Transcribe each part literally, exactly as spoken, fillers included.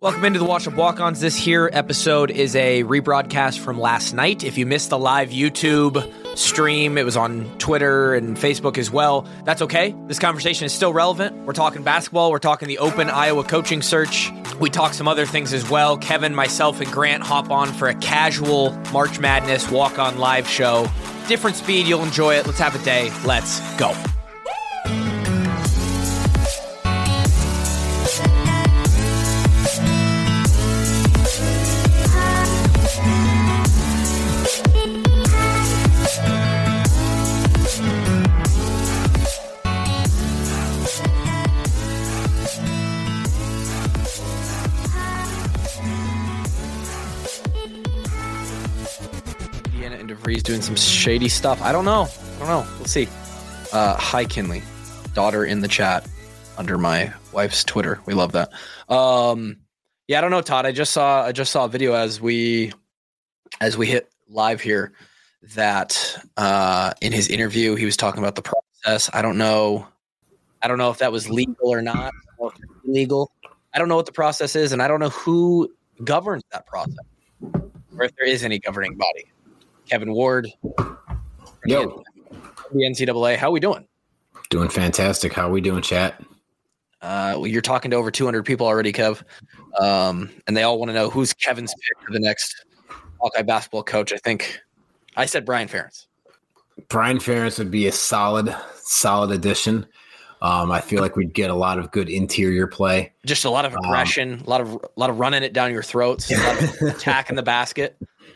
Welcome into the Watch Up Walk-Ons. This here episode is a rebroadcast from last night. If you missed the live YouTube stream, it was on Twitter and Facebook as well. That's okay. This conversation is still relevant. We're talking basketball. We're talking the Open Iowa coaching search. We talk some other things as well. Kevin, myself, and Grant hop on for a casual March Madness walk-on live show. Different speed. You'll enjoy it. Let's have a day. Let's go. He's doing some shady stuff. I don't know. I don't know. We'll see. Uh, hi, Kinley. Daughter in the chat under my wife's Twitter. We love that. Um, yeah, I don't know, Todd. I just saw I just saw a video as we as we hit live here that uh, in his interview he was talking about the process. I don't know. I don't know if that was legal or not. I don't know if it's illegal. I don't know what the process is, and I don't know who governs that process or if there is any governing body. Kevin Ward, yo, the N C double A. How are we doing? Doing fantastic. How are we doing, chat? Uh, well, you're talking to over two hundred people already, Kev, um, and they all want to know who's Kevin's pick for the next Hawkeye basketball coach. I think I said Brian Ferentz. Brian Ferentz would be a solid, solid addition. Um, I feel like we'd get a lot of good interior play. Just a lot of aggression, um, a lot of a lot of running it down your throats, a lot of attacking the basket.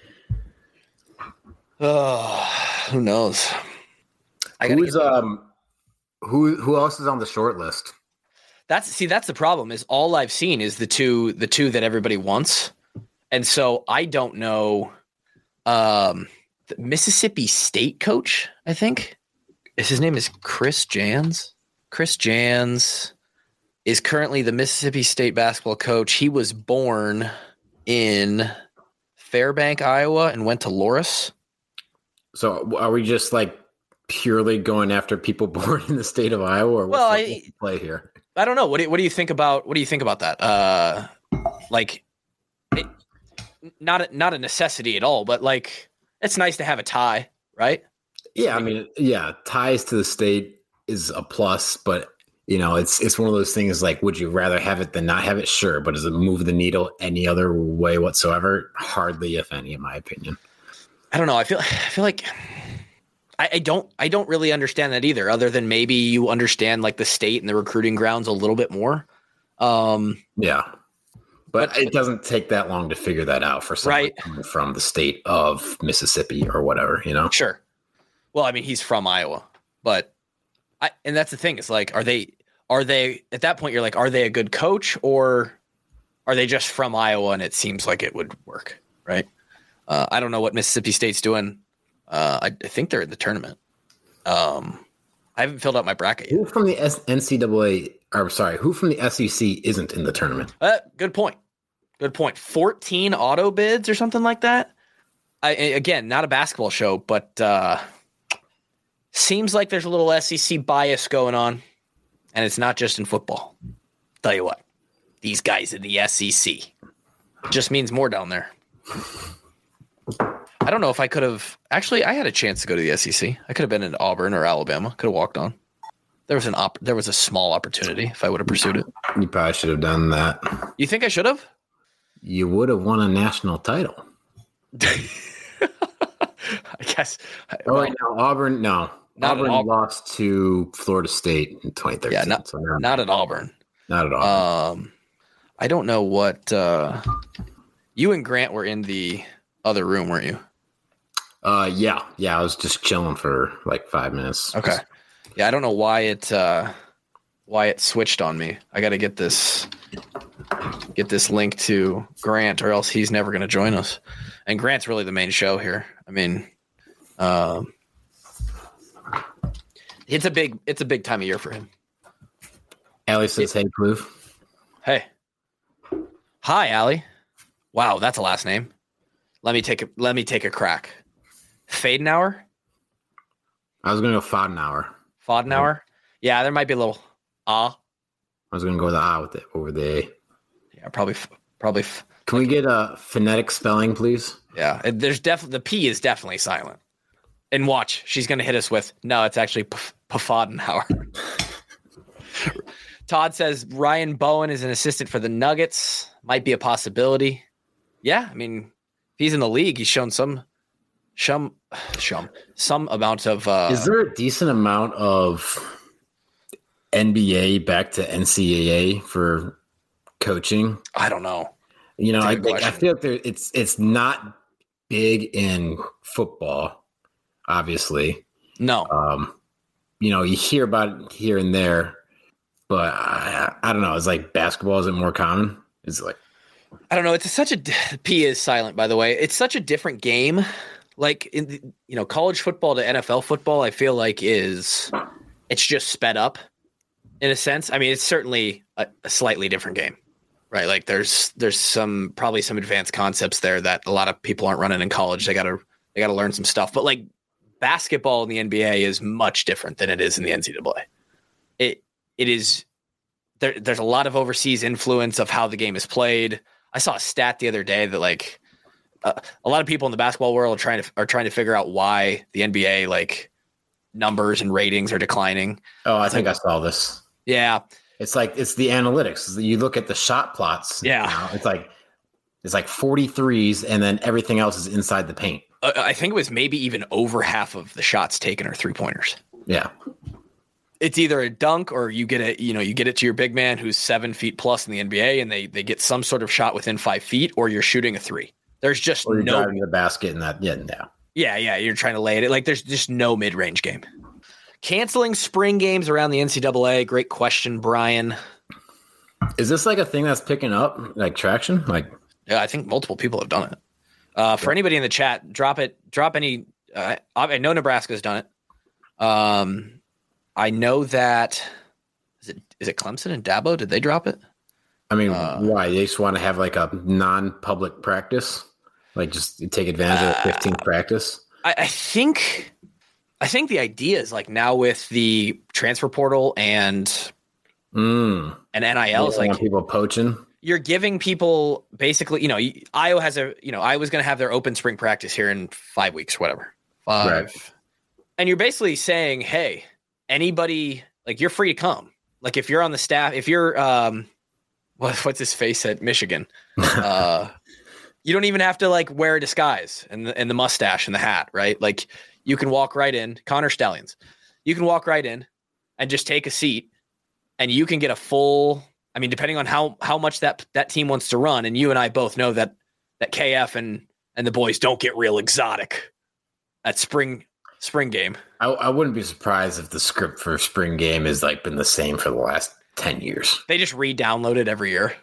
Oh, who knows? I Who's um, who who else is on the short list? That's see, that's the problem. Is all I've seen is the two the two that everybody wants, and so I don't know. Um, the Mississippi State coach, I think, is his name is Chris Jans. Chris Jans is currently the Mississippi State basketball coach. He was born in Fairbank, Iowa, and went to Loras. So are we just like purely going after people born in the state of Iowa, or what's well, the I, play here? I don't know. What do you, what do you think about what do you think about that? Uh, like, it, not a, not a necessity at all, but like it's nice to have a tie, right? Yeah, I mean, yeah, ties to the state is a plus, but you know, it's it's one of those things. Like, would you rather have it than not have it? Sure, but does it move the needle any other way whatsoever? Hardly, if any, in my opinion. I don't know. I feel I feel like I, I don't I don't really understand that either, other than maybe you understand like the state and the recruiting grounds a little bit more. Um, yeah. But, but it doesn't take that long to figure that out for someone right. coming from the state of Mississippi or whatever, you know? Sure. Well, I mean, he's from Iowa, but I and that's the thing. It's like, are they are they at that point you're like, are they a good coach or are they just from Iowa and it seems like it would work, right? Uh, I don't know what Mississippi State's doing. Uh, I, I think they're in the tournament. Um, I haven't filled out my bracket yet. Who from the S- N C double A, or sorry, who from the S E C isn't in the tournament? Uh, good point. Good point. fourteen auto bids or something like that. I, again, not a basketball show, but uh, seems like there's a little S E C bias going on, and it's not just in football. Tell you what, these guys in the S E C just means more down there. I don't know if I could have actually. I had a chance to go to the S E C. I could have been in Auburn or Alabama. Could have walked on. There was an op. There was a small opportunity if I would have pursued it. You probably should have done that. You think I should have? You would have won a national title. I guess. Oh, wait, no, Auburn. No, Auburn, Auburn lost to Florida State in twenty thirteen. Yeah, not, so not at Auburn. Not at all. Um, I don't know what. Uh, you and Grant were in the other room, weren't you? Uh, yeah, yeah. I was just chilling for like five minutes. Okay. Yeah, I don't know why it uh, why it switched on me. I got to get this get this link to Grant, or else he's never going to join us. And Grant's really the main show here. I mean, um, it's a big it's a big time of year for him. Allie says, "Hey, Kloof." Hey, hi, Allie. Wow, that's a last name. Let me take a let me take a crack. Fadenauer? I was gonna go Fadenauer. Fadenauer? Yeah, there might be a little ah. I was gonna go with the ah with it over the A. Yeah, probably Probably. F- Can we get a phonetic spelling, please? Yeah, there's definitely the P is definitely silent. And watch, she's going to hit us with no. It's actually P- Pfadenhauer. Todd says Ryan Bowen is an assistant for the Nuggets. Might be a possibility. Yeah, I mean, if he's in the league, he's shown some, some, some, some amount of. Uh, is there a decent amount of N B A back to N C double A for coaching? I don't know. You know, I, like, I feel like there, it's it's not big in football, obviously. No. Um, you know, you hear about it here and there, but I, I don't know. It's like basketball, is it more common? It's like I don't know. It's a, such a P is silent, by the way. It's such a different game. Like in the, you know, college football to N F L football, I feel like is it's just sped up in a sense. I mean, it's certainly a, a slightly different game. Right, like there's there's some probably some advanced concepts there that a lot of people aren't running in college. They gotta they gotta learn some stuff. But like basketball in the N B A is much different than it is in the N C double A. It it is there. There's a lot of overseas influence of how the game is played. I saw a stat the other day that like uh, a lot of people in the basketball world are trying to are trying to figure out why the N B A like numbers and ratings are declining. Oh, I think I saw this. Yeah. It's like it's the analytics. You look at the shot plots. Yeah, you know, it's like it's like forty-threes, and then everything else is inside the paint. Uh, I think it was maybe even over half of the shots taken are three pointers. Yeah, it's either a dunk or you get it. You know, you get it to your big man who's seven feet plus in the N B A, and they they get some sort of shot within five feet, or you're shooting a three. There's just or you're no driving the basket in that. Yeah, yeah, yeah, yeah. You're trying to lay it. Like there's just no mid range game. Canceling spring games around the N C double A. Great question, Brian. Is this like a thing that's picking up, like traction? Like, yeah, I think multiple people have done it. Uh, for anybody in the chat, drop it. Drop any. Uh, I know Nebraska's done it. Um, I know that. Is it is it Clemson and Dabo? Did they drop it? I mean, uh, why? They just want to have like a non-public practice, like just take advantage of the fifteenth uh, practice. I, I think. I think the idea is like now with the transfer portal and mm. and N I L is like people poaching. You're giving people basically, you know, Iowa has a, you know, Iowa's going to have their open spring practice here in five weeks, whatever, five. Right. And you're basically saying, hey, anybody, like you're free to come. Like if you're on the staff, if you're, um, what, what's his face at Michigan? uh, you don't even have to like wear a disguise and the, and the mustache and the hat, right? Like you can walk right in, Connor Stallions. You can walk right in and just take a seat and you can get a full, I mean, depending on how, how much that, that team wants to run. And you and I both know that, that K F and, and the boys don't get real exotic at spring, spring game. I, I wouldn't be surprised if the script for spring game has like been the same for the last ten years. They just re-download it every year.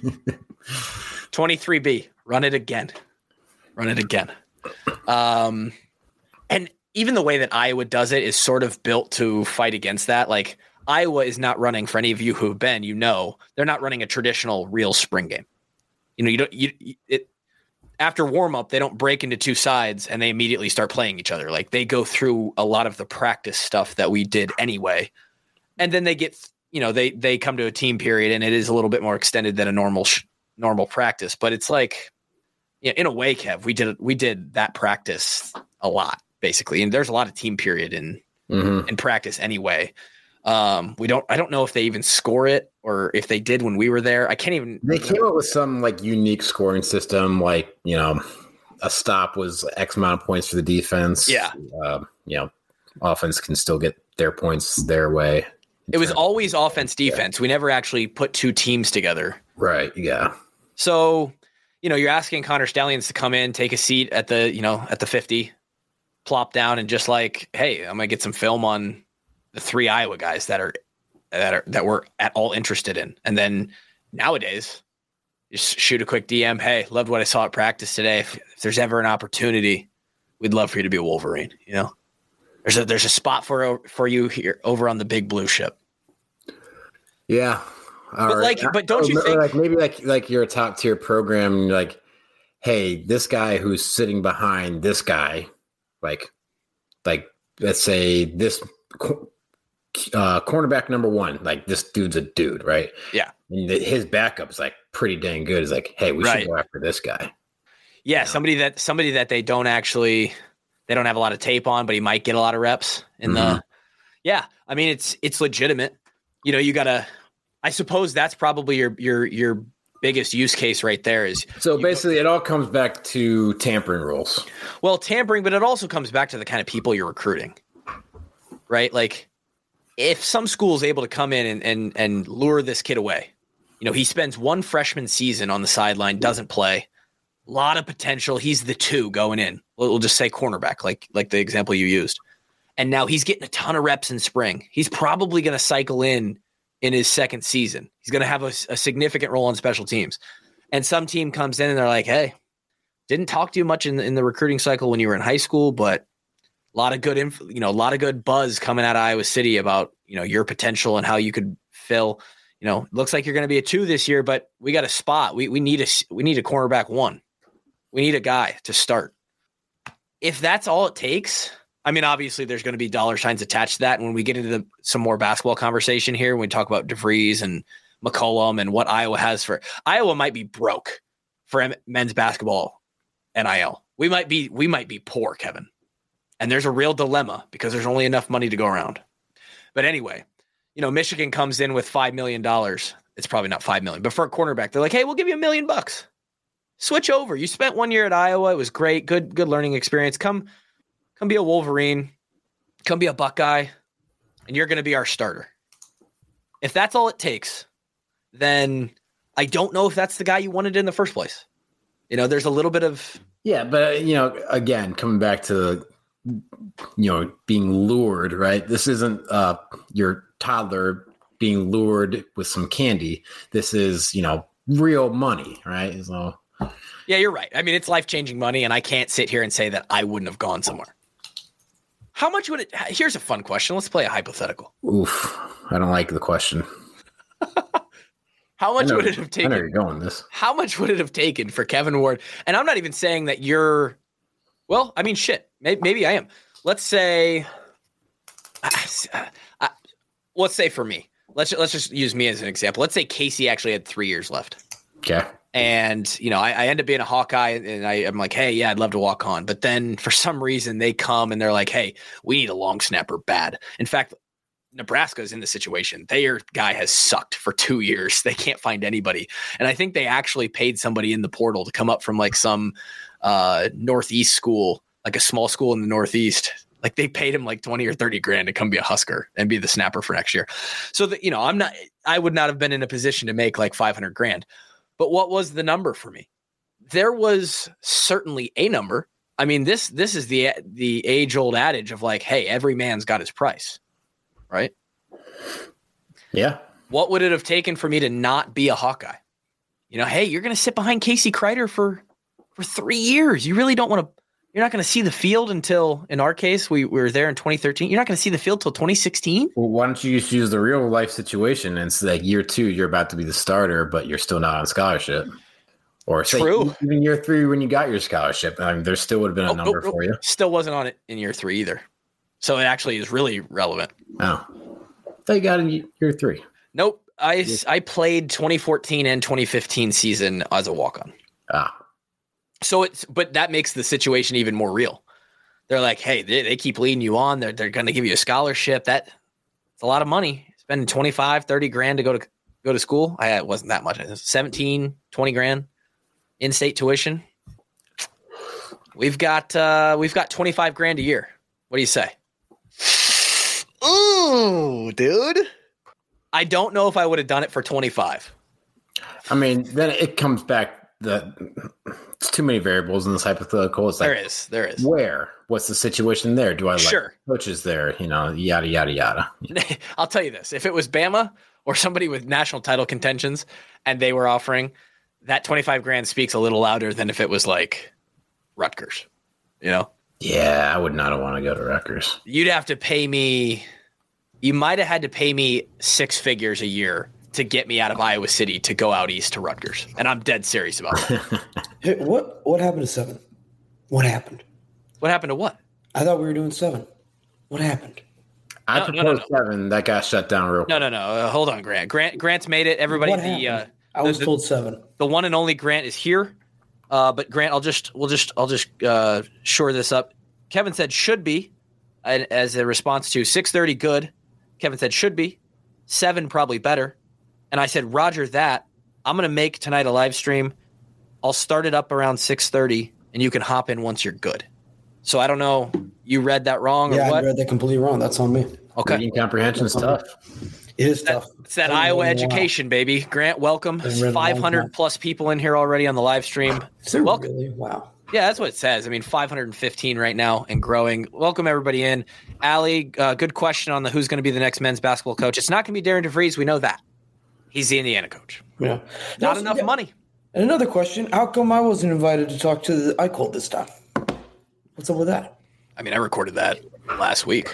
twenty-three B, run it again. Run it again. Um, and even the way that Iowa does it is sort of built to fight against that. Like Iowa is not running, for any of you who've been, you know, they're not running a traditional real spring game. You know, you don't, you, it, after warm up, they don't break into two sides and they immediately start playing each other. Like they go through a lot of the practice stuff that we did anyway. And then they get, you know, they, they come to a team period and it is a little bit more extended than a normal, sh- normal practice, but it's like, you know, in a way, Kev, we did, we did that practice a lot basically. And there's a lot of team period in, mm-hmm. in practice anyway. Um, we don't, I don't know if they even score it or if they did when we were there. I can't even. They came up with some like unique scoring system, like, you know, a stop was X amount of points for the defense. Yeah. Uh, you know, offense can still get their points their way. It was always offense defense. Yeah. We never actually put two teams together. Right. Yeah. So, you know, you're asking Connor Stallions to come in, take a seat at the, you know, at the fifty, plop down and just like, hey, I'm going to get some film on the three Iowa guys that are, that are, that we're at all interested in. And then nowadays just shoot a quick D M. Hey, loved what I saw at practice today. If, if there's ever an opportunity, we'd love for you to be a Wolverine. You know, there's a, there's a spot for, for you here over on the big blue ship. Yeah. All but right. like, but don't you think like maybe like, like you're a top tier program and you're like, hey, this guy who's sitting behind this guy, like, like, let's say this uh, cornerback number one. Like, this dude's a dude, right? Yeah. And the, his backup's like pretty dang good. It's like, hey, we Right. should go after this guy. Yeah, somebody that somebody that they don't actually they don't have a lot of tape on, but he might get a lot of reps in Mhm. the. Yeah, I mean it's it's legitimate. You know, you gotta. I suppose that's probably your your your biggest use case right there. Is So basically, it all comes back to tampering rules. well tampering, but it also comes back to the kind of people you're recruiting, right? Like, if some school is able to come in and and and lure this kid away, you know, he spends one freshman season on the sideline, doesn't play. A lot of potential. He's the two going in. We'll, we'll just say cornerback, like like the example you used. And now he's getting a ton of reps in spring. He's probably going to cycle in in his second season. He's going to have a, a significant role on special teams. And some team comes in and they're like, hey, didn't talk to you much in the, in the recruiting cycle when you were in high school, but a lot of good, inf- you know, a lot of good buzz coming out of Iowa City about, you know, your potential and how you could fill. You know, looks like you're going to be a two this year, but we got a spot. We we need a we need a cornerback one. We need a guy to start. If that's all it takes, I mean, obviously there's going to be dollar signs attached to that. And when we get into the, some more basketball conversation here, when we talk about DeVries and McCollum and what Iowa has for Iowa might be broke for M- men's basketball N I L. We might be, we might be poor, Kevin. And there's a real dilemma because there's only enough money to go around. But anyway, you know, Michigan comes in with five million dollars. It's probably not five million dollars, but for a cornerback, they're like, hey, we'll give you a million bucks. Switch over. You spent one year at Iowa. It was great. Good, good learning experience. Come, come be a Wolverine. Come be a Buckeye. And you're going to be our starter. If that's all it takes, then I don't know if that's the guy you wanted in the first place. You know, there's a little bit of. Yeah, but, you know, again, coming back to, you know, being lured, right? This isn't uh, your toddler being lured with some candy. This is, you know, real money, right? So. Yeah, you're right. I mean, it's life-changing money, and I can't sit here and say that I wouldn't have gone somewhere. How much would it – here's a fun question. Let's play a hypothetical. Oof. I don't like the question. How much know, would it have taken – I know you're going this. How much would it have taken for Kevin Ward – and I'm not even saying that you're – well, I mean, shit. Maybe, maybe I am. Let's say uh, – uh, let's say for me. Let's, let's just use me as an example. Let's say Casey actually had three years left. Okay. And, you know, I, I end up being a Hawkeye and I, I'm like, hey, yeah, I'd love to walk on. But then for some reason they come and they're like, hey, we need a long snapper bad. In fact, Nebraska is in the situation. Their guy has sucked for two years. They can't find anybody. And I think they actually paid somebody in the portal to come up from like some uh, Northeast school, like a small school in the Northeast. Like they paid him like twenty or thirty grand to come be a Husker and be the snapper for next year. So that, you know, I'm not, I would not have been in a position to make like five hundred grand. But what was the number for me? There was certainly a number. I mean, this this is the the age-old adage of like, hey, every man's got his price, right? Yeah. What would it have taken for me to not be a Hawkeye? You know, hey, you're going to sit behind Casey Kreider for for three years. You really don't want to. You're not going to see the field until, in our case, we, we were there in twenty thirteen. You're not going to see the field till twenty sixteen. Well, why don't you just use the real life situation? And it's like year two, you're about to be the starter, but you're still not on scholarship. Or say True. Even year three, when you got your scholarship, I mean, there still would have been a oh, number oh, oh, for you. Still wasn't on it in year three either. So it actually is really relevant. Oh, I thought you got in year three. Nope. I, I played twenty fourteen and twenty fifteen season as a walk-on. Ah. So it's, but that makes the situation even more real. They're like, hey, they, they keep leading you on. They're, they're going to give you a scholarship. That it's a lot of money. Spending twenty-five, thirty grand to go to go to school. I it wasn't that much. It was seventeen, twenty grand in-state tuition. We've got, uh, we've got twenty-five grand a year. What do you say? Ooh, dude. I don't know if I would have done it for twenty-five. I mean, then it comes back that it's too many variables in this hypothetical. It's like, there is, there is. Where? What's the situation there? Do I like sure. coaches there? You know, yada, yada, yada. I'll tell you this. If it was Bama or somebody with national title contentions and they were offering, that twenty-five grand speaks a little louder than if it was like Rutgers, you know? Yeah, I would not want to go to Rutgers. You'd have to pay me, you might have had to pay me six figures a year to get me out of Iowa City to go out east to Rutgers. And I'm dead serious about that. Hey, what what happened to seven? What happened? What happened to what? I thought we were doing seven. What happened? I No, proposed no, no, no. seven. That got shut down real quick. No, no, no. Uh, hold on, Grant. Grant, Grant's made it. Everybody, What the uh, happened? I was the, told seven. the one and only Grant is here. Uh, but Grant, I'll just, we'll just, I'll just uh, shore this up. Kevin said should be, and as a response to six thirty, good. Kevin said should be, seven probably better, and I said Roger that. I'm gonna make tonight a live stream. I'll start it up around six thirty, and you can hop in once you're good. So I don't know, you read that wrong or Yeah, what? I read that completely wrong. That's on me. Okay, Reading comprehension is tough. It is that, tough. it's that I don't Iowa know why. education, baby. Grant, welcome. Been read a long five hundred time. plus people in here already on the live stream. Is there Welcome. really? Wow. Yeah, that's what it says. I mean, five hundred fifteen right now and growing. Welcome everybody in. Allie, uh, good question on the who's going to be the next men's basketball coach. It's not going to be Darren DeVries. We know that. He's the Indiana coach. Yeah. Not Also, enough yeah, money. And another question: how come I wasn't invited to talk to the Eichel this time? What's up with that? I mean, I recorded that last week.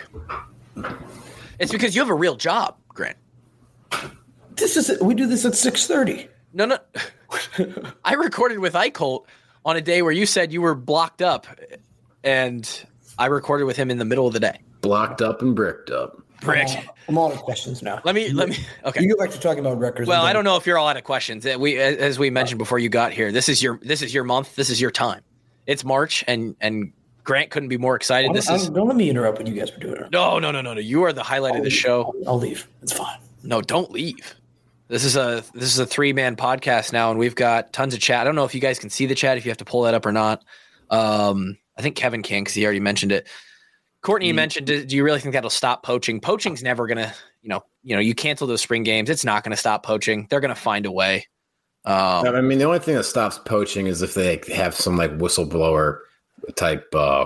It's because you have a real job, Grant. This is we do this at six thirty. No, no. I recorded with Eichholt on a day where you said you were blocked up, and I recorded with him in the middle of the day. Blocked up and bricked up. Brick. I'm all out of questions now. Let me, let me, okay. You go back to talking about records. Well, and I then- don't know if you're all out of questions. Uh, We, as we mentioned before you got here, this is your this is your month. This is your time. It's March, and and Grant couldn't be more excited. I'm- This I'm- is don't let me interrupt when you guys were doing it. no, no, no, no, no. You are the highlight of the show. I'll leave. It's fine. No, don't leave. This is a this is a three man podcast now, and we've got tons of chat. I don't know if you guys can see the chat, if you have to pull that up or not. Um, I think Kevin can because he already mentioned it. Courtney Mm-hmm. mentioned, do, do you really think that'll stop poaching? Poaching's never gonna, you know, you know, you cancel those spring games. It's not gonna stop poaching. They're gonna find a way. Um, I mean, the only thing that stops poaching is if they have some like whistleblower type uh,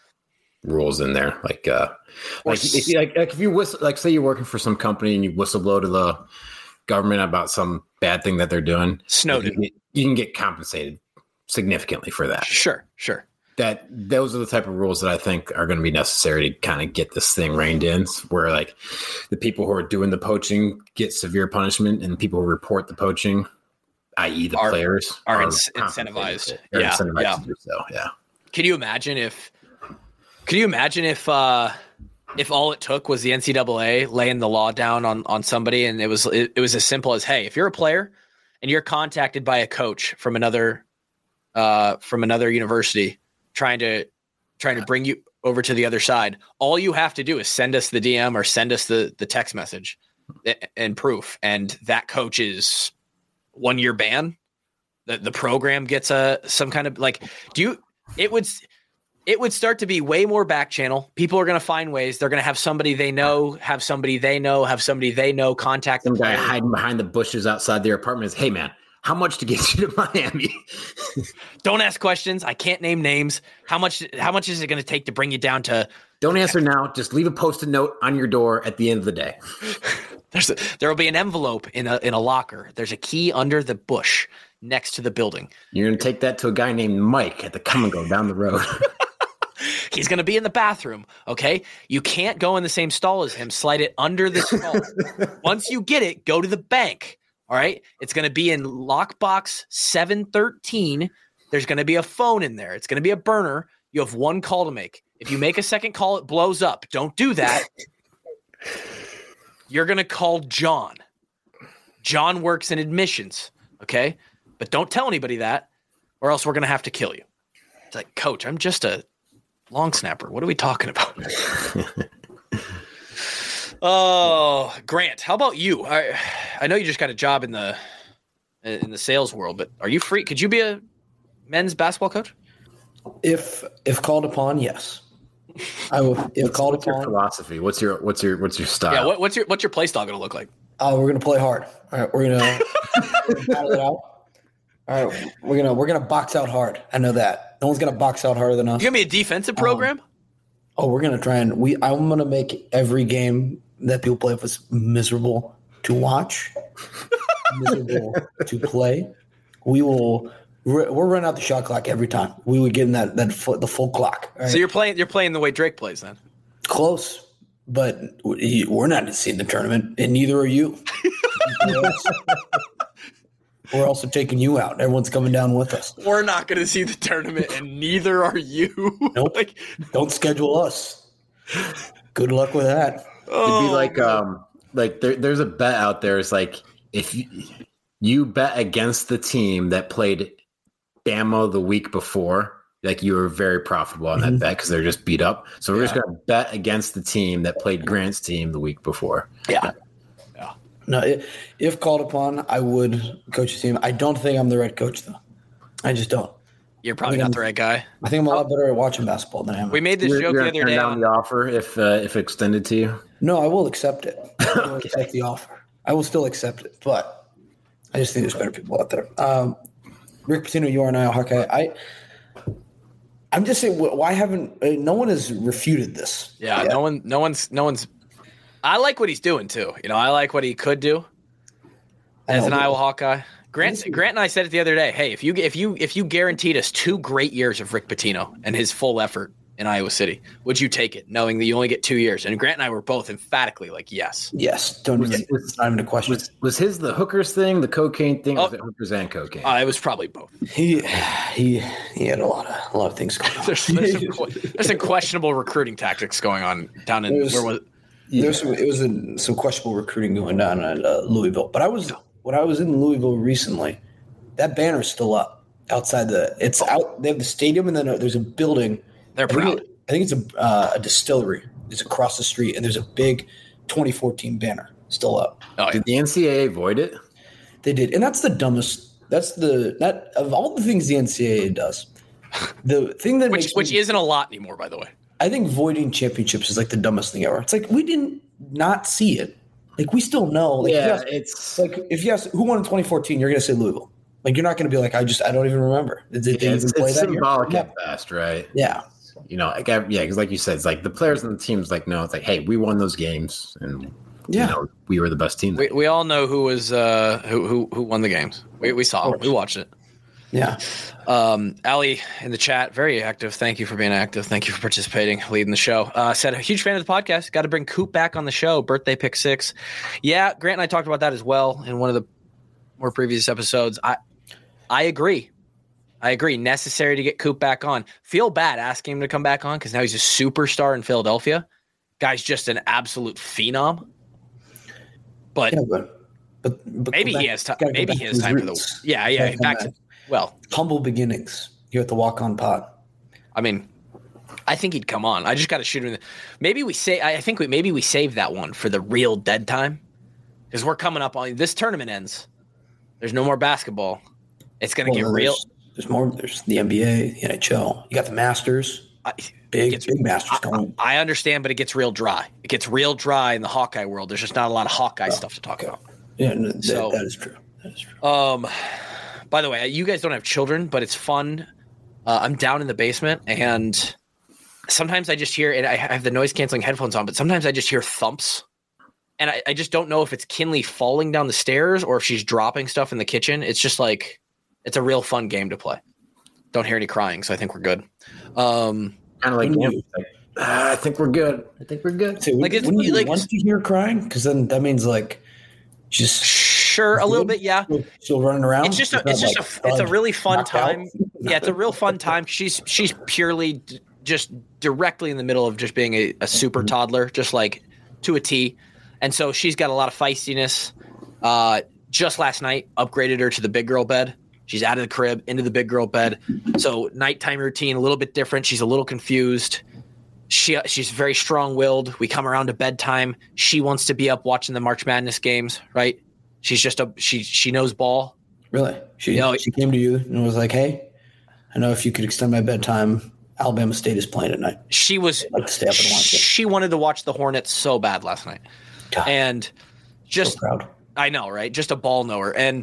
rules in there, like uh, Or like if you, like, like if you whistle, like say you're working for some company and you whistleblow to the government about some bad thing that they're doing, Snowden. you can get, you can get compensated significantly for that. Sure, sure. That those are the type of rules that I think are going to be necessary to kind of get this thing reined in, where like the people who are doing the poaching get severe punishment, and the people who report the poaching, that is, the Are- players, are are ins- compensated. incentivized. They're Yeah, incentivized yeah. to do so. Yeah. Can you imagine if? Can you imagine if? Uh, if all it took was the N C double A laying the law down on on somebody, and it was it, it was as simple as, hey, if you're a player and you're contacted by a coach from another uh, from another university trying to trying to bring you over to the other side, all you have to do is send us the D M or send us the the text message and proof, and that coach is one year ban. The the program gets a some kind of like. Do you? It would. It would start to be way more back channel. People are going to find ways. They're going to have somebody they know, have somebody they know, have somebody they know contact the Some guy player. hiding behind the bushes outside their apartment is, hey man, how much to get you to Miami? Don't ask questions. I can't name names. How much? How much is it going to take to bring you down to? Don't answer now. Just leave a post-it note on your door at the end of the day. There's a, there will be an envelope in a in a locker. There's a key under the bush next to the building. You're going to take that to a guy named Mike at the Come and Go down the road. He's going to be in the bathroom. Okay, you can't go in the same stall as him. Slide it under the stall. Once you get it, go to the bank. All right, it's going to be in lockbox seven thirteen. There's going to be a phone in there. It's going to be a burner. You have one call to make. If you make a second call, it blows up. Don't do that. You're going to call John. John works in admissions. Okay, but don't tell anybody that, or else we're going to have to kill you. It's like, Coach, I'm just a long snapper. What are we talking about? Oh, Grant, how about you? I I know you just got a job in the in the sales world, but are you free? Could you be a men's basketball coach? If if called upon, yes. I will. If What's, called what's your upon, philosophy? What's your what's your what's your style? Yeah. What, what's your what's your play style going to look like? oh, we're gonna play hard. All right, we're gonna battle it out. All right, we're gonna we're gonna box out hard. I know that. No one's gonna box out harder than us. You gonna be a defensive program? Oh, we're gonna try and we. I'm gonna make every game that people play with us miserable to watch, miserable to play. We will. We're, we're running out the shot clock every time. We would give them that that full, the full clock. All right? So you're playing you're playing the way Drake plays then. Close, but we're not seeing the tournament, and neither are you. We're also taking you out. Everyone's coming down with us. We're not going to see the tournament, and neither are you. Nope. Like, Don't schedule us. Good luck with that. Oh, It'd be like man. um like there, there's a bet out there. It's like if you, you bet against the team that played Bama the week before, like you were very profitable on that Mhm. bet because they're just beat up. So we're Yeah. just gonna bet against the team that played Grant's team the week before. Yeah. No, if, if called upon, I would coach the team. I don't think I'm the right coach, though. I just don't. You're probably I not mean, the right guy. I think I'm a lot better at watching basketball than I am. We made this You're, joke you're the gonna other turn day. down On, the offer if uh, if extended to you. No, I will accept it. I will accept the offer. I will still accept it, but I just think there's better people out there. Um, Rick Pitino, you are now Hawkeye. I, I'm just saying, wh- why haven't uh, no one has refuted this? yeah, yet. no one, no one's, no one's. I like what he's doing too. You know, I like what he could do as an know. Iowa Hawkeye. Grant, Grant and I said it the other day. Hey, if you if you if you guaranteed us two great years of Rick Pitino and his full effort in Iowa City, would you take it, knowing that you only get two years? And Grant and I were both emphatically like, yes. Yes, don't Was- even. was- It's not even a question. Was was his the hookers thing, the cocaine thing, or was Oh. it hookers and cocaine? Uh, it was probably both. he he he had a lot of a lot of things going on. There's, there's, some, que- there's some questionable recruiting tactics going on down in There's- where was There's some, it was a, some questionable recruiting going down at uh, Louisville. But I was when I was in Louisville recently, that banner's still up outside the. It's out. They have the stadium, and then there's a building. they're I think, proud. it, I think it's a, uh, a distillery. It's across the street, and there's a big twenty fourteen banner still up. Oh yeah. Did the N C double A void it? They did, and that's the dumbest. That's the that of all the things the N C double A does. The thing that Which makes which me, isn't a lot anymore, by the way. I think voiding championships is like the dumbest thing ever. It's like we didn't not see it. Like we still know. Like, if you Yeah, ask- it's like if you ask who won in twenty fourteen, you're going to say Louisville. Like you're not going to be like I just I don't even remember. Did they yeah, even it's, play it's that year? symbolic Yeah. at best, right? Yeah. You know, like I, yeah, because like you said, it's like the players and the teams like no, it's like hey, we won those games, and Yeah. you know, we were the best team. We we all know who was uh who who who won the games. We we saw it. We watched it. Yeah. Um, Ali in the chat, very active. Thank you for being active. Thank you for participating, leading the show. Uh, said a huge fan of the podcast. Got to bring Coop back on the show. Birthday pick six. Yeah, Grant and I talked about that as well in one of the more previous episodes. I I agree. I agree. Necessary to get Coop back on. Feel bad asking him to come back on because now he's a superstar in Philadelphia. Guy's just an absolute phenom. But Yeah, but, but, but maybe go he back- has time. gotta go Maybe back he to has his time for the. roots. Yeah, yeah. Gotta come Back to back. well. Humble beginnings. Here at the Walk On Pod. I mean, I think he'd come on. I just got to shoot him. In the, maybe we say. I think we maybe we save that one for the real dead time because we're coming up on this tournament ends. There's no more basketball. It's gonna Well, get there's, real. There's more. There's the N B A, the N H L. You got the Masters. I, Big, gets- big Masters going. I understand, but it gets real dry. It gets real dry in the Hawkeye world. There's just not a lot of Hawkeye stuff to talk about. Yeah, no, that, So- that is true. That is true. Um, by the way, you guys don't have children, but it's fun. Uh, I'm down in the basement, and sometimes I just hear, and I have the noise canceling headphones on, but sometimes I just hear thumps, and I, I just don't know if it's Kinley falling down the stairs or if she's dropping stuff in the kitchen. It's just like it's a real fun game to play. Don't hear any crying, so I think we're good. Um, Kind of like, When yeah, you- like ah, I think we're good. I think we're good. So, Like, it's- wouldn't you like- want to hear crying? Because then that means like just sure, a little bit, yeah. still, still running around. It's just a, not, it's just like, a, it's a thud, really fun knocked out. time. Yeah, it's a real fun time. She's she's purely d- just directly in the middle of just being a, a super Mm-hmm. toddler, just like to a T. And so she's got a lot of feistiness. Uh, just last night, upgraded her to the big girl bed. She's out of the crib into the big girl bed. So nighttime routine a little bit different. She's a little confused. She she's very strong willed. We come around to bedtime. She wants to be up watching the March Madness games, right? She's just a she she knows ball. Really? She, You know, she came to you and was like, "Hey, I know if you could extend my bedtime, Alabama State is playing tonight. She was I'd like to stay up and watch it." she wanted to watch the Hornets so bad last night. God, And just so proud. I know, right? Just a ball knower. And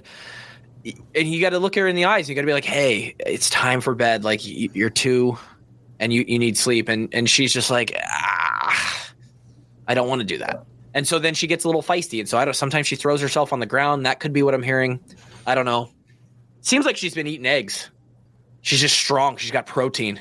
and you got to look her in the eyes. You got to be like, "Hey, it's time for bed. Like y- you're two and you, you need sleep." And and she's just like, ah, I don't want to do that. And so then she gets a little feisty. And so I don't sometimes she throws herself on the ground. That could be what I'm hearing. I don't know. Seems like she's been eating eggs. She's just strong. She's got protein.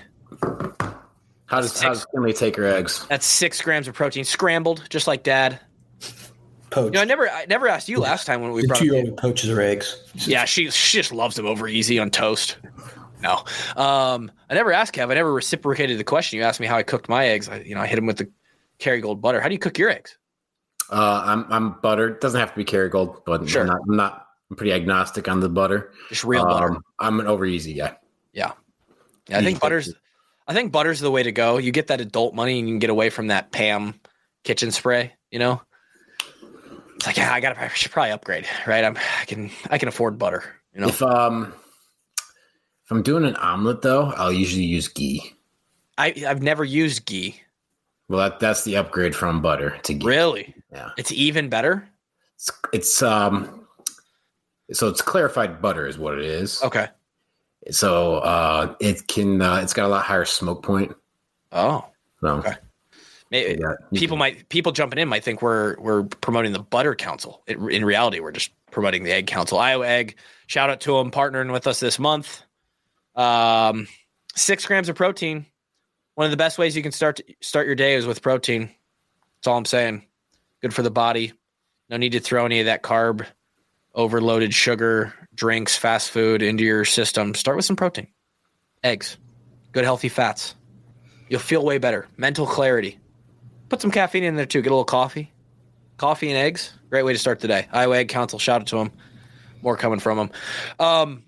How does how does Kinley take her eggs? That's six grams of protein scrambled, just like Dad. Poach. You know, I never, I never asked you last time when we the brought up. two-year-old poaches her eggs. Yeah, she she just loves them over easy on toast. No, um, I never asked Kev. I never reciprocated the question. You asked me how I cooked my eggs. I, you know, I hit him with the Kerrygold butter. How do you cook your eggs? Uh, I'm I'm butter. It doesn't have to be Kerrygold, but Sure. I'm not, I'm not. I'm pretty agnostic on the butter. Just real butter. Um, I'm an over easy guy. Yeah. Yeah, I think butter's I think butter's the way to go. You get that adult money and you can get away from that Pam kitchen spray, you know? It's like, yeah, I got to I should probably upgrade, right? I'm I can I can afford butter, you know. If um if I'm doing an omelet though, I'll usually use ghee. I I've never used ghee. Well, that, that's the upgrade from butter to ghee. Really? Yeah. It's even better? It's, it's um so it's clarified butter is what it is. Okay. So uh it can uh, it's got a lot higher smoke point. Oh. So, okay. Maybe, yeah, people can, might people jumping in might think we're we're promoting the Butter Council. It, in reality, we're just promoting the Egg Council. Iowa Egg, shout out to them partnering with us this month. Um, six grams of protein. One of the best ways you can start to, start your day is with protein. That's all I'm saying. Good for the body. No need to throw any of that carb, overloaded sugar, drinks, fast food into your system. Start with some protein. Eggs. Good healthy fats. You'll feel way better. Mental clarity. Put some caffeine in there too. Get a little coffee. Coffee and eggs. Great way to start the day. Iowa Egg Council. Shout out to them. More coming from them. Um,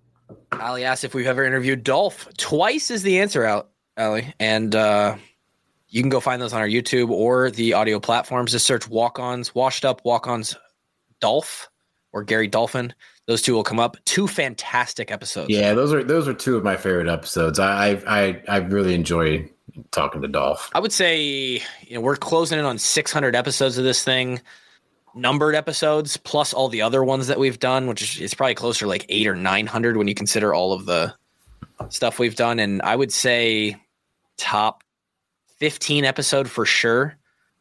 Ali asked if we've ever interviewed Dolph. Twice is the answer out, Ali. And uh, you can go find those on our YouTube or the audio platforms. Just search Walk-Ons, Washed Up Walk-Ons Dolph or Gary Dolphin. Those two will come up. Two fantastic episodes. Yeah, those are those are two of my favorite episodes. I I I really enjoy talking to Dolph. I would say, you know, we're closing in on six hundred episodes of this thing, numbered episodes, plus all the other ones that we've done, which is it's probably closer to like eight or nine hundred when you consider all of the stuff we've done. And I would say top fifteen episode for sure.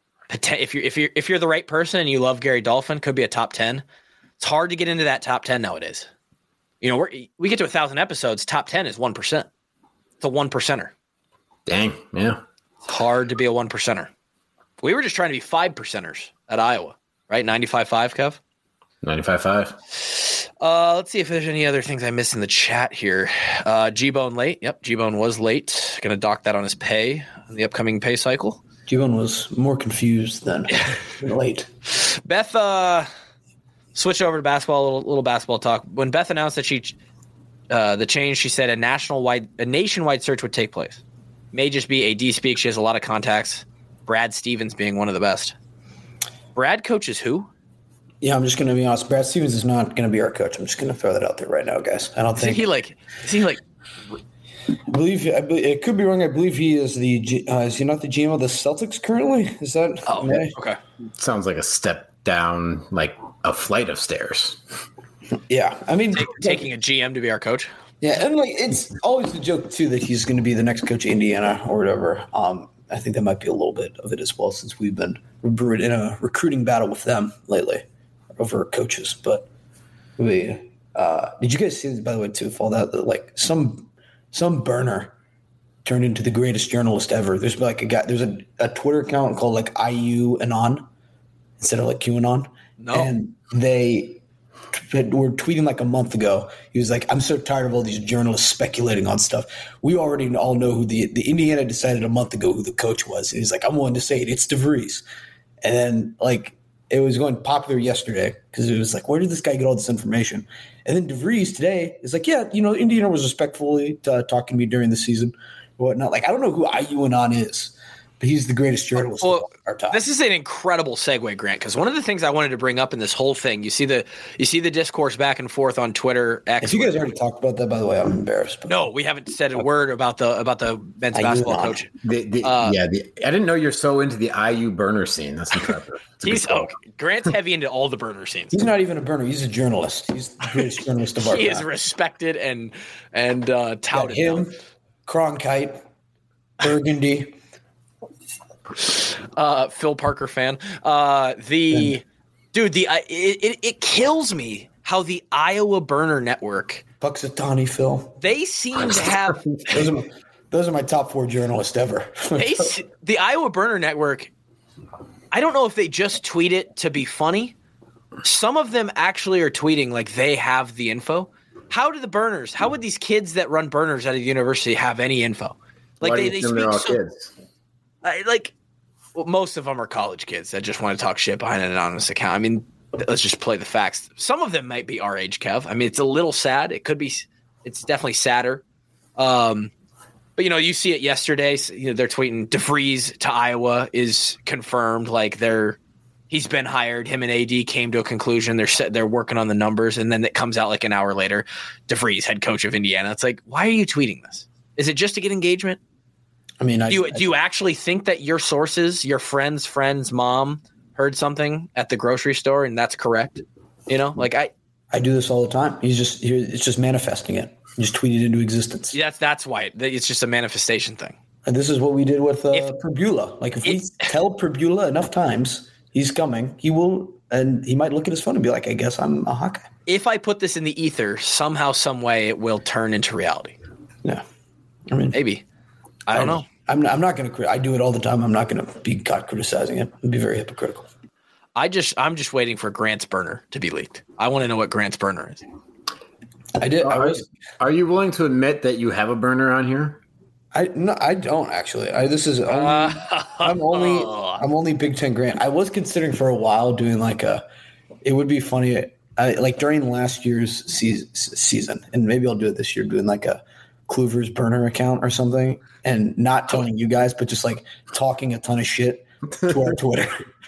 If you're if you're if you're the right person and you love Gary Dolphin, could be a top ten. It's hard to get into that top ten nowadays. You know, we're, we get to a thousand episodes. Top ten is one percent. It's a one percenter. Dang, yeah. It's hard to be a one percenter. We were just trying to be five percenters at Iowa, right? ninety-five point five, Kev? ninety-five point five. Uh, let's see if there's any other things I missed in the chat here. Uh, G-Bone late. Yep, G-Bone was late. Going to dock that on his pay in the upcoming pay cycle. G-Bone was more confused than late. Beth, uh, switch over to basketball, a little, little basketball talk. When Beth announced that she, uh, the change, she said a national wide, a nationwide search would take place. May just be A D speak. She has a lot of contacts. Brad Stevens being one of the best. Brad coaches who? Yeah, I'm just going to be honest. Brad Stevens is not going to be our coach. I'm just going to throw that out there right now, guys. I don't Is think he like. Is he like? I believe I believe, it could be wrong. I believe he is the G- uh, is he not the G M of the Celtics currently? Is that? Oh, May? okay. Sounds like a step down, like a flight of stairs. Yeah, I mean, Take, taking a G M to be our coach. yeah, and like it's always the joke too that he's going to be the next coach of Indiana or whatever. Um, I think that might be a little bit of it as well, since we've been we're in a recruiting battle with them lately over coaches. But we uh, did you guys see, by the way, too? Fall that that like some some burner turned into the greatest journalist ever. There's like a guy. There's a, a Twitter account called like I U Anon instead of like QAnon. No. And they were tweeting like a month ago. He was like, I'm so tired of all these journalists speculating on stuff. We already all know who the, the Indiana decided a month ago who the coach was. And he's like, I'm willing to say it. It's DeVries. And then like it was going popular yesterday because it was like, where did this guy get all this information? And then DeVries today is like, yeah, you know, Indiana was respectfully uh, talking to me during the season or whatnot. Like, I don't know who I U Anon is, but he's the greatest journalist Well, of our time. This is an incredible segue, Grant, because one of the things I wanted to bring up in this whole thing, you see the you see the discourse back and forth on Twitter. X, If you guys already talked about that, by the way, I'm embarrassed. But. no, we haven't said a word about the about the men's I U basketball Anon. coach. The, the, Uh, yeah, the, I didn't know you're so into the I U burner scene. That's impressive. It's a He's good oh, Grant's heavy into all the burner scenes. He's not even a burner. He's a journalist. He's the greatest journalist of our He time. is respected and and uh, Got touted. him, now. Cronkite, Burgundy. Uh, Phil Parker fan. Uh, the And- dude, the uh, it, it it kills me how the Iowa Burner Network Puxatani Phil. they seem to have Those are, my, those are my top four journalists ever. they s- the Iowa Burner Network. I don't know if they just tweet it to be funny. Some of them actually are tweeting like they have the info. How do the burners? How would these kids that run burners at a university have any info? Like Why do they, you they assume speak they're all so, kids? I- like well, most of them are college kids that just want to talk shit behind an anonymous account. I mean, let's just play the facts. Some of them might be our age, Kev. I mean, it's a little sad. It could be. It's definitely sadder. Um, but you know, you see it yesterday. So, you know, they're tweeting DeVries to Iowa is confirmed. Like they're. He's been hired. Him and A D came to a conclusion. They're set, they're working on the numbers, and then it comes out like an hour later. DeVries, head coach of Indiana. It's like, why are you tweeting this? Is it just to get engagement? I mean, I, do you I, do you actually think that your sources, your friend's friend's mom, heard something at the grocery store and that's correct? You know, like I, I do this all the time. He's just here. It's just manifesting it. You just tweet it into existence. That's that's why it, it's just a manifestation thing. And this is what we did with uh, If- Perbula. Like if we tell Perbula enough times. He's coming. He will, and he might look at his phone and be like, I guess I'm a Hawkeye. If I put this in the ether, somehow, some way, it will turn into reality. Yeah. I mean, maybe. I don't I, know. I'm not, I'm not going to, I do it all the time. I'm not going to be caught criticizing it. It'd be very hypocritical. I just, I'm just waiting for Grant's burner to be leaked. I want to know what Grant's burner is. I did. Are, I was, are you willing to admit that you have a burner on here? I no, I don't actually. I this is only, uh, I'm only I'm only Big Ten Grant. I was considering for a while doing like a. It would be funny, I, like during last year's season, season, and maybe I'll do it this year, doing like a Kluver's burner account or something, and not telling you guys, but just like talking a ton of shit to our Twitter.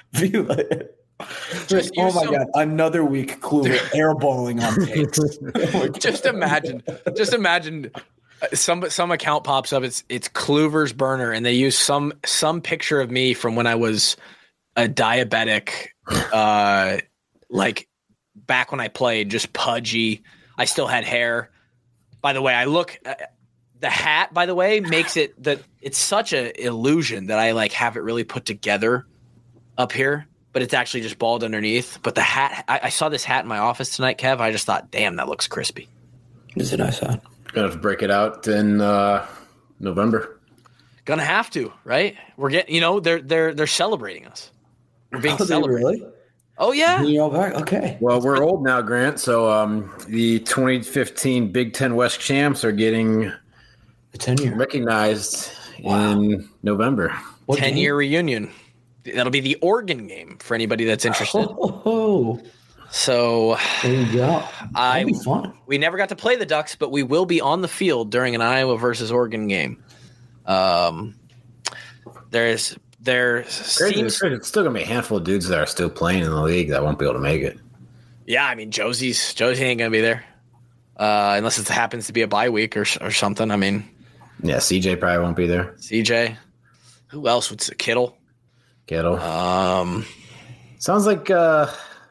Just, oh my some, god! Another week, Kluver airballing on takes. Just imagine, just imagine. Some some account pops up. It's it's Kluver's burner, and they use some some picture of me from when I was a diabetic, uh, like back when I played, just pudgy. I still had hair. By the way, I look. Uh, the hat, by the way, makes it that it's such a illusion that I like have it really put together up here, but it's actually just bald underneath. But the hat, I, I saw this hat in my office tonight, Kev. I just thought, damn, that looks crispy. It's a nice hat. Gonna have to break it out in uh, November. Gonna have to, right? We're getting, you know, they're they're they're celebrating us. We're being oh, celebrated. Really? Oh yeah. You're all back? Okay. Well, we're old now, Grant. So um, the twenty fifteen Big Ten West champs are getting the ten year recognized wow. in November. What ten year reunion. That'll be the Oregon game for anybody that's interested. Oh. So there you go. I be fun. We never got to play the Ducks, but we will be on the field during an Iowa versus Oregon game. Um, there's there seems it's still gonna be a handful of dudes that are still playing in the league that won't be able to make it. Yeah, I mean Josie's Josie ain't gonna be there uh, unless it happens to be a bye week or or something. I mean, yeah, C J probably won't be there. C J, who else would Kittle? Kittle. Um, sounds like. Uh,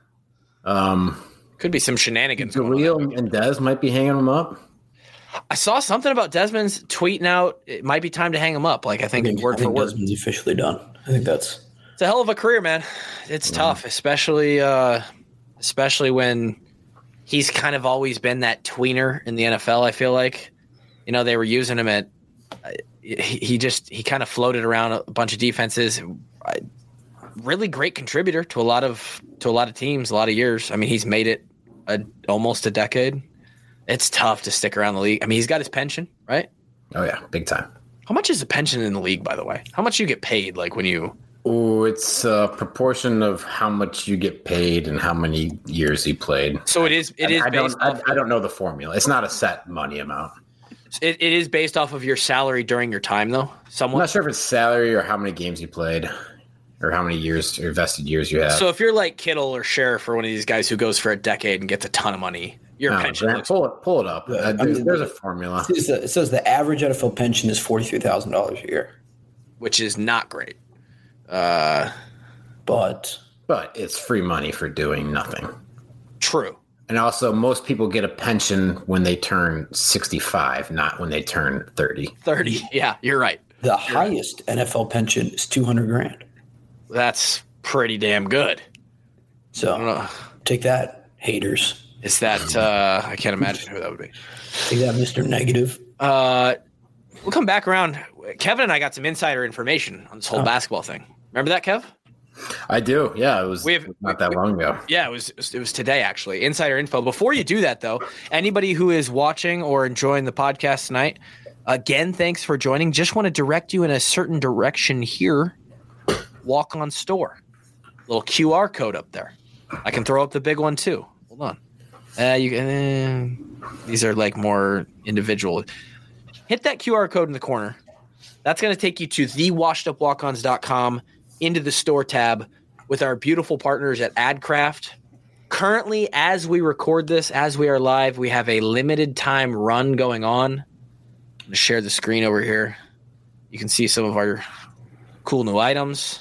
Um, could be some shenanigans. Real and Des might be hanging him up. I saw something about Desmond's tweeting out. It might be time to hang him up. Like I think, I think word I think for word. Desmond's officially done. I think that's it's a hell of a career, man. It's yeah. tough, especially uh, especially when he's kind of always been that tweener in the N F L. I feel like, you know, they were using him at. Uh, he, he just he kind of floated around a bunch of defenses. I, Really great contributor to a lot of to a lot of teams, a lot of years. I mean, he's made it a, almost a decade. It's tough to stick around the league. I mean, he's got his pension, right? Oh yeah, big time. How much is a pension in the league, by the way? How much you get paid, like when you? Oh, it's a proportion of how much you get paid and how many years you played. So it is. It I, is. I based don't. off, I, I don't know the formula. It's not a set money amount. It, it is based off of your salary during your time, though. Somewhat. I'm not sure if it's salary or how many games you played. Or how many years or vested years you have. So if you're like Kittle or Sheriff or one of these guys who goes for a decade and gets a ton of money, your no, pension Grant, looks pull it pull it up. Uh, there's, I mean, there's a formula. It says, the, it says the average N F L pension is forty-three thousand dollars a year, which is not great. Uh, but but it's free money for doing nothing. True. And also, most people get a pension when they turn sixty-five, not when they turn thirty. thirty. Yeah, you're right. The you're highest right. N F L pension is two hundred grand. That's pretty damn good. So take that, haters. Is that uh, I can't imagine who that would be. Take that, Mister Negative. Uh, we'll come back around. Kevin and I got some insider information on this whole oh. basketball thing. Remember that, Kev? I do. Yeah, it was we have, not that we, long ago. Yeah, it was. It was today actually. Insider info. Before you do that, though, anybody who is watching or enjoying the podcast tonight, again, thanks for joining. Just want to direct you in a certain direction here. walk-on store. Little Q R code up there. I can throw up the big one too. Hold on. Uh, you can. Uh, these are like more individual. Hit that Q R code in the corner. That's going to take you to the washed up walk ons dot com into the store tab with our beautiful partners at AdCraft. Currently, as we record this, as we are live, we have a limited time run going on. I'm going to share the screen over here. You can see some of our cool new items.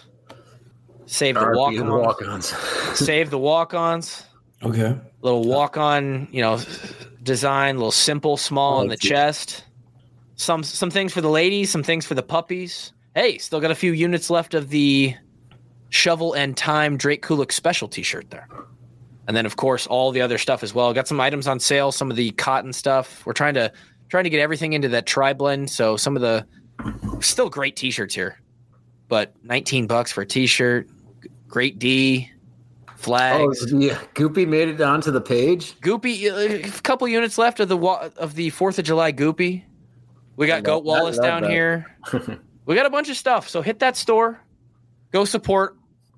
Save the walk-ons. walk-ons. Save the walk-ons. Okay. Little walk-on, you know, design, little simple, small Oh, in the cute. chest. Some some things for the ladies, some things for the puppies. Hey, still got a few units left of the Shovel and Time Drake Kulik special t-shirt there. And then, of course, all the other stuff as well. Got some items on sale, some of the cotton stuff. We're trying to trying to get everything into that tri-blend. So some of the still great t-shirts here. But nineteen bucks for a t-shirt. Great D. Flags. Oh, yeah. Goopy made it onto the page. Goopy, a couple units left of the wa- of the Fourth of July Goopy. We got I Goat love- I Wallace love down that. here. We got a bunch of stuff. So hit that store. Go support.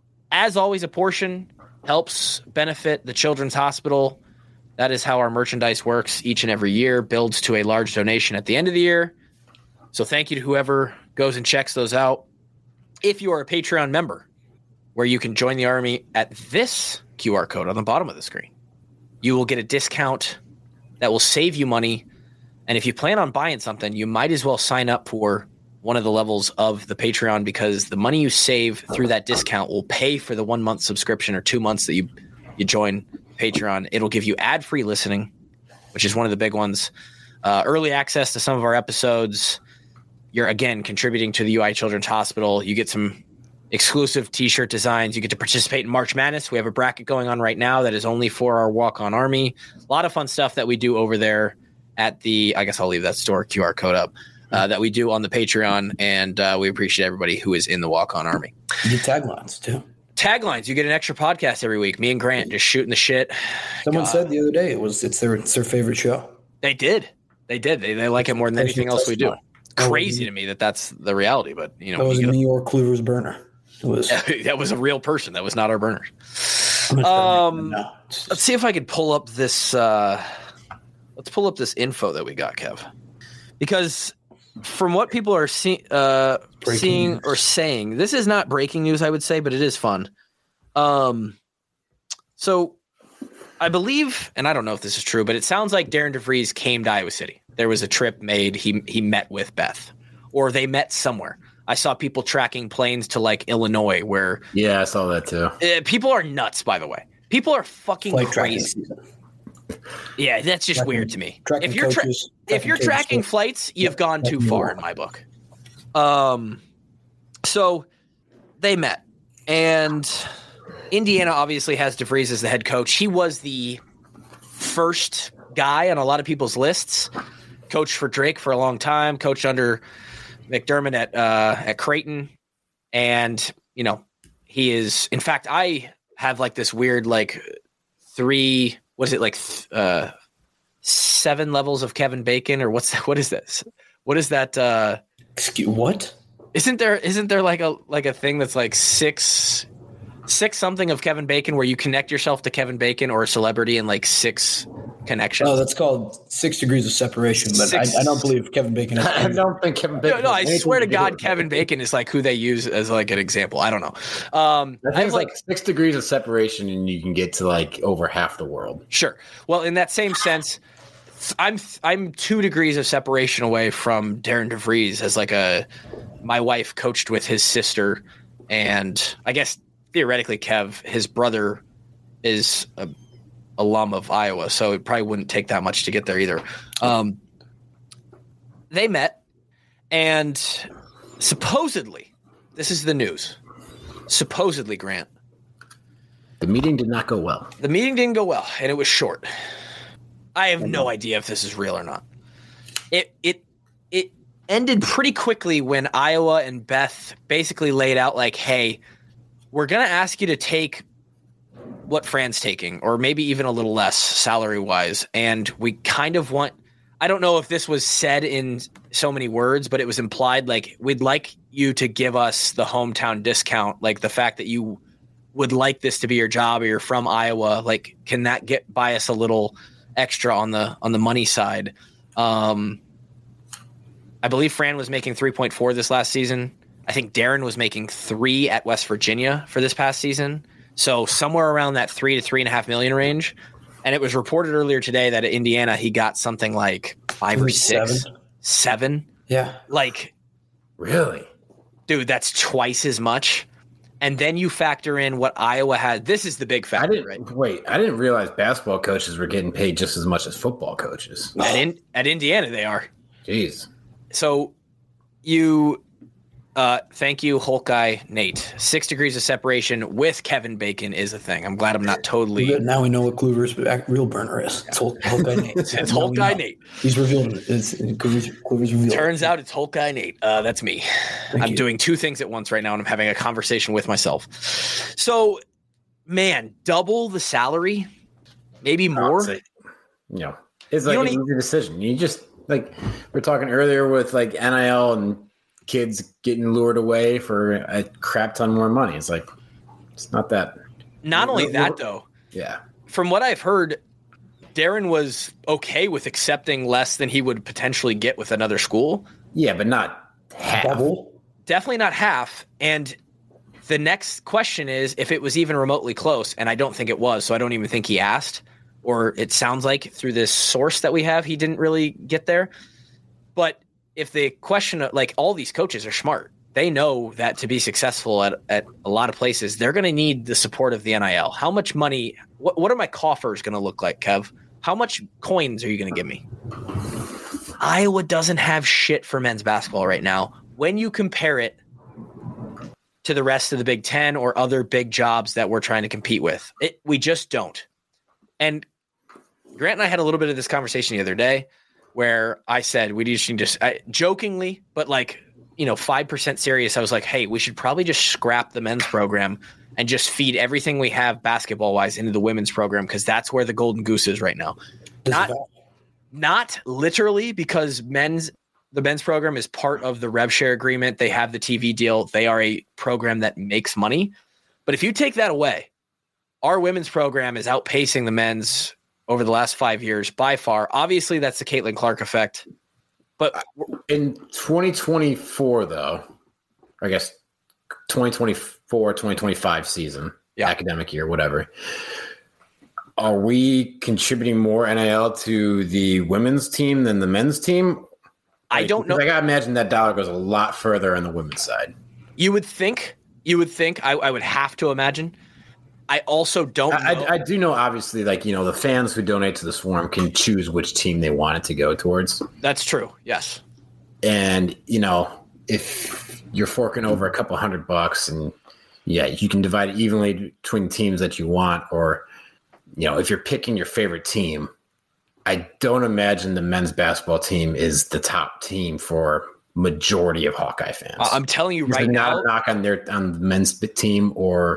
As always, a portion helps benefit the Children's Hospital. That is how our merchandise works each and every year. Builds to a large donation at the end of the year. So thank you to whoever goes and checks those out. If you are a Patreon member, where you can join the army at this Q R code on the bottom of the screen, you will get a discount that will save you money. And if you plan on buying something, you might as well sign up for one of the levels of the Patreon, because the money you save through that discount will pay for the one month subscription or two months that you, you join Patreon. It'll give you ad-free listening, which is one of the big ones. Uh, early access to some of our episodes. You're, again, contributing to the U I Children's Hospital. You get some exclusive t-shirt designs. You get to participate in March Madness. We have a bracket going on right now that is only for our walk-on army. A lot of fun stuff that we do over there at the, I guess I'll leave that store Q R code up, uh, that we do on the Patreon. And uh, we appreciate everybody who is in the walk-on army. You get taglines too. Taglines. You get an extra podcast every week. Me and Grant just shooting the shit. Someone God. said the other day it was it's their it's their favorite show. They did. They did. They, they like it more than That's anything your else we do. testimony. That Crazy was- to me that that's the reality, but you know, That was we a get- New York Clover's burner. It was. that was a real person. That was not our burner. I'm gonna Um, no, it's- Let's see if I could pull up this. Uh, let's pull up this info that we got, Kev, because from what people are see, uh, Breaking seeing news. or saying, this is not breaking news, I would say, but it is fun. Um, so I believe, and I don't know if this is true, but it sounds like Darren DeVries came to Iowa City. There was a trip made. He he met with Beth, or they met somewhere. I saw people tracking planes to like Illinois, where Yeah, I saw that too. uh, people are nuts. By the way, people are fucking Flight tracking crazy. season. Yeah, that's just Tracking- weird to me. tracking If you're tra- coaches, if you're tracking tracking tables. flights, you've Yeah, gone too tracking far walk. in my book. Um, so they met, and Indiana obviously has DeVries as the head coach. He was the first guy on a lot of people's lists. Coached for Drake for a long time. Coached under McDermott at uh, at Creighton, and you know he is. In fact, I have like this weird like three. What is it like? th- Uh, seven levels of Kevin Bacon, or what's that? What is this? What is that? Uh, Excuse what? isn't there? Isn't there like a like a thing that's like six, six something of Kevin Bacon, where you connect yourself to Kevin Bacon or a celebrity in like six connections? Oh, that's called Six Degrees of Separation. But Six- I, I don't believe Kevin Bacon. I Has don't think Kevin No, Bacon. no, I has anything swear to do God, with it. Kevin Bacon is like who they use as like an example. I don't know. Um, I I think have it's like like six degrees of separation, and you can get to like over half the world. sure. Well, in that same sense, I'm I'm two degrees of separation away from Darren DeVries as like a my wife coached with his sister, and I guess theoretically Kev, his brother, is a alum of Iowa, so it probably wouldn't take that much to get there either. Um, they met, and supposedly, this is the news. Supposedly, Grant, The meeting did not go well. the meeting didn't go well, and it was short. I have no idea if this is real or not. It it it ended pretty quickly when Iowa and Beth basically laid out like, "Hey, we're gonna ask you to take what Fran's taking, or maybe even a little less salary wise, and we kind of want." I don't know if this was said in so many words, but it was implied like we'd like you to give us the hometown discount, like the fact that you would like this to be your job or you're from Iowa. Like, can that get buy us a little extra on the on the money side? Um, I believe Fran was making three point four this last season. I think Darren was making three at West Virginia for this past season. So somewhere around that three to three and a half million range. And it was reported earlier today that at Indiana, he got something like five or six, seven. seven. Yeah. Like, really? Dude, that's twice as much. And then you factor in what Iowa had. This is the big factor, I didn't, right? Wait, I didn't realize basketball coaches were getting paid just as much as football coaches. At, in, at Indiana, they are. Jeez. So you uh, thank you, Hulk Guy Nate. Six degrees of separation with Kevin Bacon is a thing. I'm glad I'm not totally. Now we know what Kluver's real burner is. It's Hulk, Hulk Guy Nate. It's Hulk Guy Nate. He's revealed it. It's Kluver's, Kluver's revealed. Turns out it's Hulk Guy Nate. Uh, that's me. Thank I'm you. doing two things at once right now, and I'm having a conversation with myself. So, man, double the salary, maybe more. You know, it's like You an don't easy decision. You just like we we're talking earlier with like N I L and kids getting lured away for a crap ton more money. It's like it's not that. Not only that, though. Yeah. From what I've heard, Darren was okay with accepting less than he would potentially get with another school. Yeah, but not half. Double. Definitely not half. And the next question is if it was even remotely close, and I don't think it was, so I don't even think he asked, or it sounds like through this source that we have, he didn't really get there. But if the question, like all these coaches are smart, they know that to be successful at, at a lot of places, they're going to need the support of the N I L. How much money, what, what are my coffers going to look like, Kev? How much coins are you going to give me? Iowa doesn't have shit for men's basketball right now. When you compare it to the rest of the Big Ten or other big jobs that we're trying to compete with, it, we just don't. And Grant and I had a little bit of this conversation the other day where I said we just need to, I, jokingly, but like, you know, five percent serious, I was like, hey, we should probably just scrap the men's program and just feed everything we have basketball-wise into the women's program because that's where the golden goose is right now. Not, not literally because men's the men's program is part of the rev share agreement. They have the T V deal. They are a program that makes money. But if you take that away, our women's program is outpacing the men's over the last five years by far. Obviously, that's the Caitlin Clark effect. But in twenty twenty-four, though, I guess twenty twenty-four, twenty twenty-five season, yeah. academic year, whatever, are we contributing more N I L to the women's team than the men's team? I Like, don't know. I gotta imagine that dollar goes a lot further on the women's side. You would think. You would think. I, I would have to imagine. I also don't I, know. I, I do know, obviously, like, you know, the fans who donate to the Swarm can choose which team they want it to go towards. That's true. Yes. And, you know, if you're forking over a couple hundred bucks and, yeah, you can divide it evenly between teams that you want, or, you know, if you're picking your favorite team, I don't imagine the men's basketball team is the top team for majority of Hawkeye fans. I'm telling you These right are now. not a knock on their on the men's team or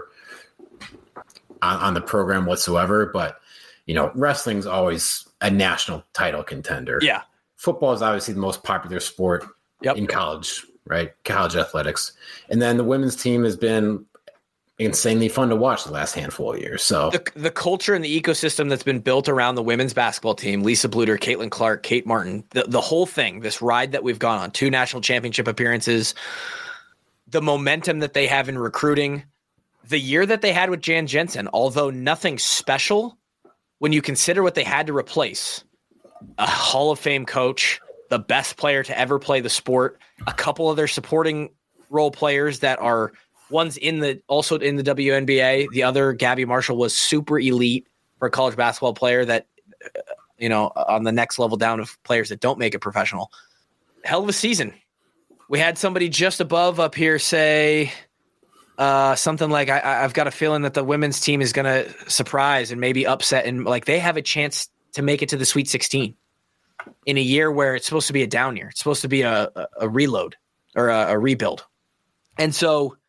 on, on the program whatsoever, but you know, wrestling's always a national title contender. Yeah. Football is obviously the most popular sport Yep. in college, right? College athletics. And then the women's team has been insanely fun to watch the last handful of years. So The, the culture and the ecosystem that's been built around the women's basketball team, Lisa Bluter, Caitlin Clark, Kate Martin, the, the whole thing, this ride that we've gone on, two national championship appearances, the momentum that they have in recruiting, the year that they had with Jan Jensen, although nothing special, when you consider what they had to replace, a Hall of Fame coach, the best player to ever play the sport, a couple of their supporting role players that are one's in the also in the W N B A. The other, Gabby Marshall, was super elite for a college basketball player that, you know, on the next level down of players that don't make it professional. Hell of a season. We had somebody just above up here say uh, something like, I, I've got a feeling that the women's team is going to surprise and maybe upset. And like they have a chance to make it to the Sweet sixteen in a year where it's supposed to be a down year. It's supposed to be a, a, a reload or a, a rebuild. And so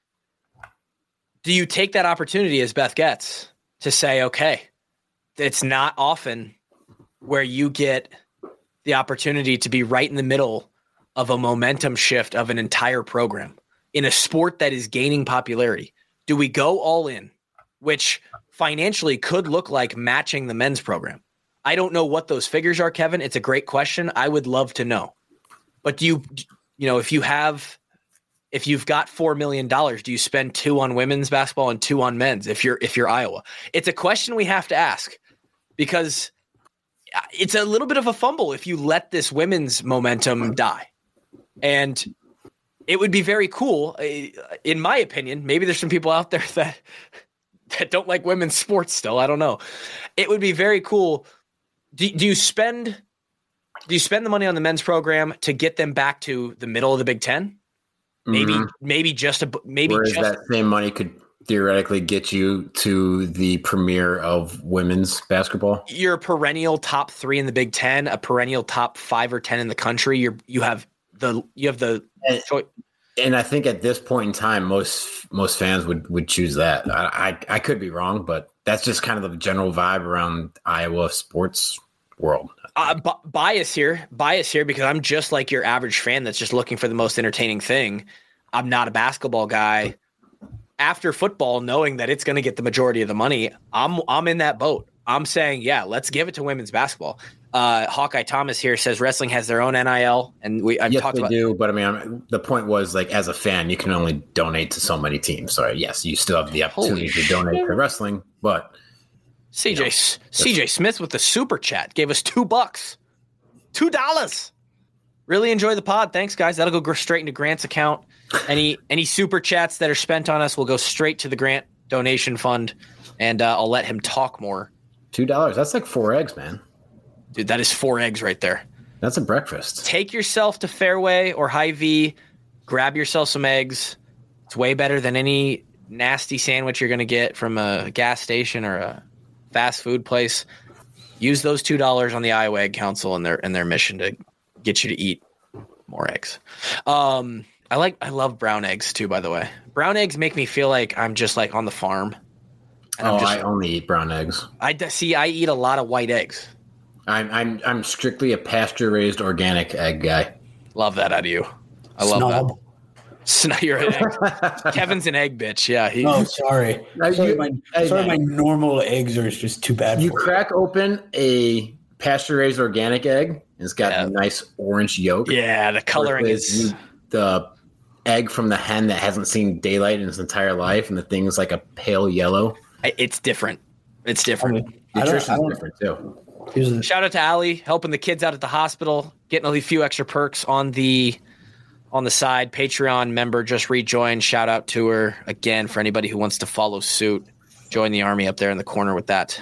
do you take that opportunity as Beth gets to say, okay, it's not often where you get the opportunity to be right in the middle of a momentum shift of an entire program in a sport that is gaining popularity? Do we go all in, which financially could look like matching the men's program? I don't know what those figures are, Kevin. It's a great question. I would love to know. But do you, you know, if you have, if you've got four million dollars, do you spend two on women's basketball and two on men's? If you're, if you're Iowa, it's a question we have to ask, because it's a little bit of a fumble if you let this women's momentum die. And it would be very cool, in my opinion. Maybe there's some people out there that that don't like women's sports still. I don't know. It would be very cool. Do, do you spend do you spend the money on the men's program to get them back to the middle of the Big Ten? Maybe mm-hmm. maybe just a maybe Whereas just that same money could theoretically get you to the premiere of women's basketball. You're a perennial top three in the Big Ten, a perennial top five or ten in the country. You're you have the you have the and, and I think at this point in time, most most fans would would choose that. I, I I could be wrong, but that's just kind of the general vibe around Iowa sports world. Uh, b- bias here, bias here, because I'm just like your average fan that's just looking for the most entertaining thing. I'm not a basketball guy. After football, knowing that it's going to get the majority of the money, I'm I'm in that boat. I'm saying, yeah, let's give it to women's basketball. Uh, Hawkeye Thomas here says wrestling has their own N I L, and we I've yes, talked they about do. But I mean, I'm, the point was, like, as a fan, you can only donate to so many teams. So yes, you still have the opportunity to donate to wrestling, but C J you know, C J Smith with the super chat gave us two bucks, two dollars. Really enjoy the pod. Thanks, guys. That'll go straight into Grant's account. Any any super chats that are spent on us will go straight to the Grant donation fund, and uh, I'll let him talk more. Two dollars. That's like four eggs, man. Dude, that is four eggs right there. That's a breakfast. Take yourself to Fairway or Hy-Vee. Grab yourself some eggs. It's way better than any nasty sandwich you're going to get from a gas station or a fast food place. Use those two dollars on the Iowa Egg Council and their and their mission to get you to eat more eggs. Um, I like I love brown eggs too, by the way. Brown eggs make me feel like I'm just like on the farm. And oh, I'm just, I only eat brown eggs. I see. I eat a lot of white eggs. I'm I'm I'm strictly a pasture raised organic egg guy. Love that out of you. I love Snob. that. Snob, you're an egg. Kevin's an egg bitch. Yeah. He, oh, sorry. Now, sorry, you, my, hey, sorry man. my normal eggs are just too bad. You for crack me. open a pasture raised organic egg. And it's got yeah. a nice orange yolk. Yeah, the coloring is the egg from the hen that hasn't seen daylight in its entire life, and the thing is like a pale yellow. It's different. It's different. I mean, Nutrition's different too. Shout out to Allie, helping the kids out at the hospital, getting a few extra perks on the on the side. Patreon member just rejoined. Shout out to her again for anybody who wants to follow suit. Join the army up there in the corner with that.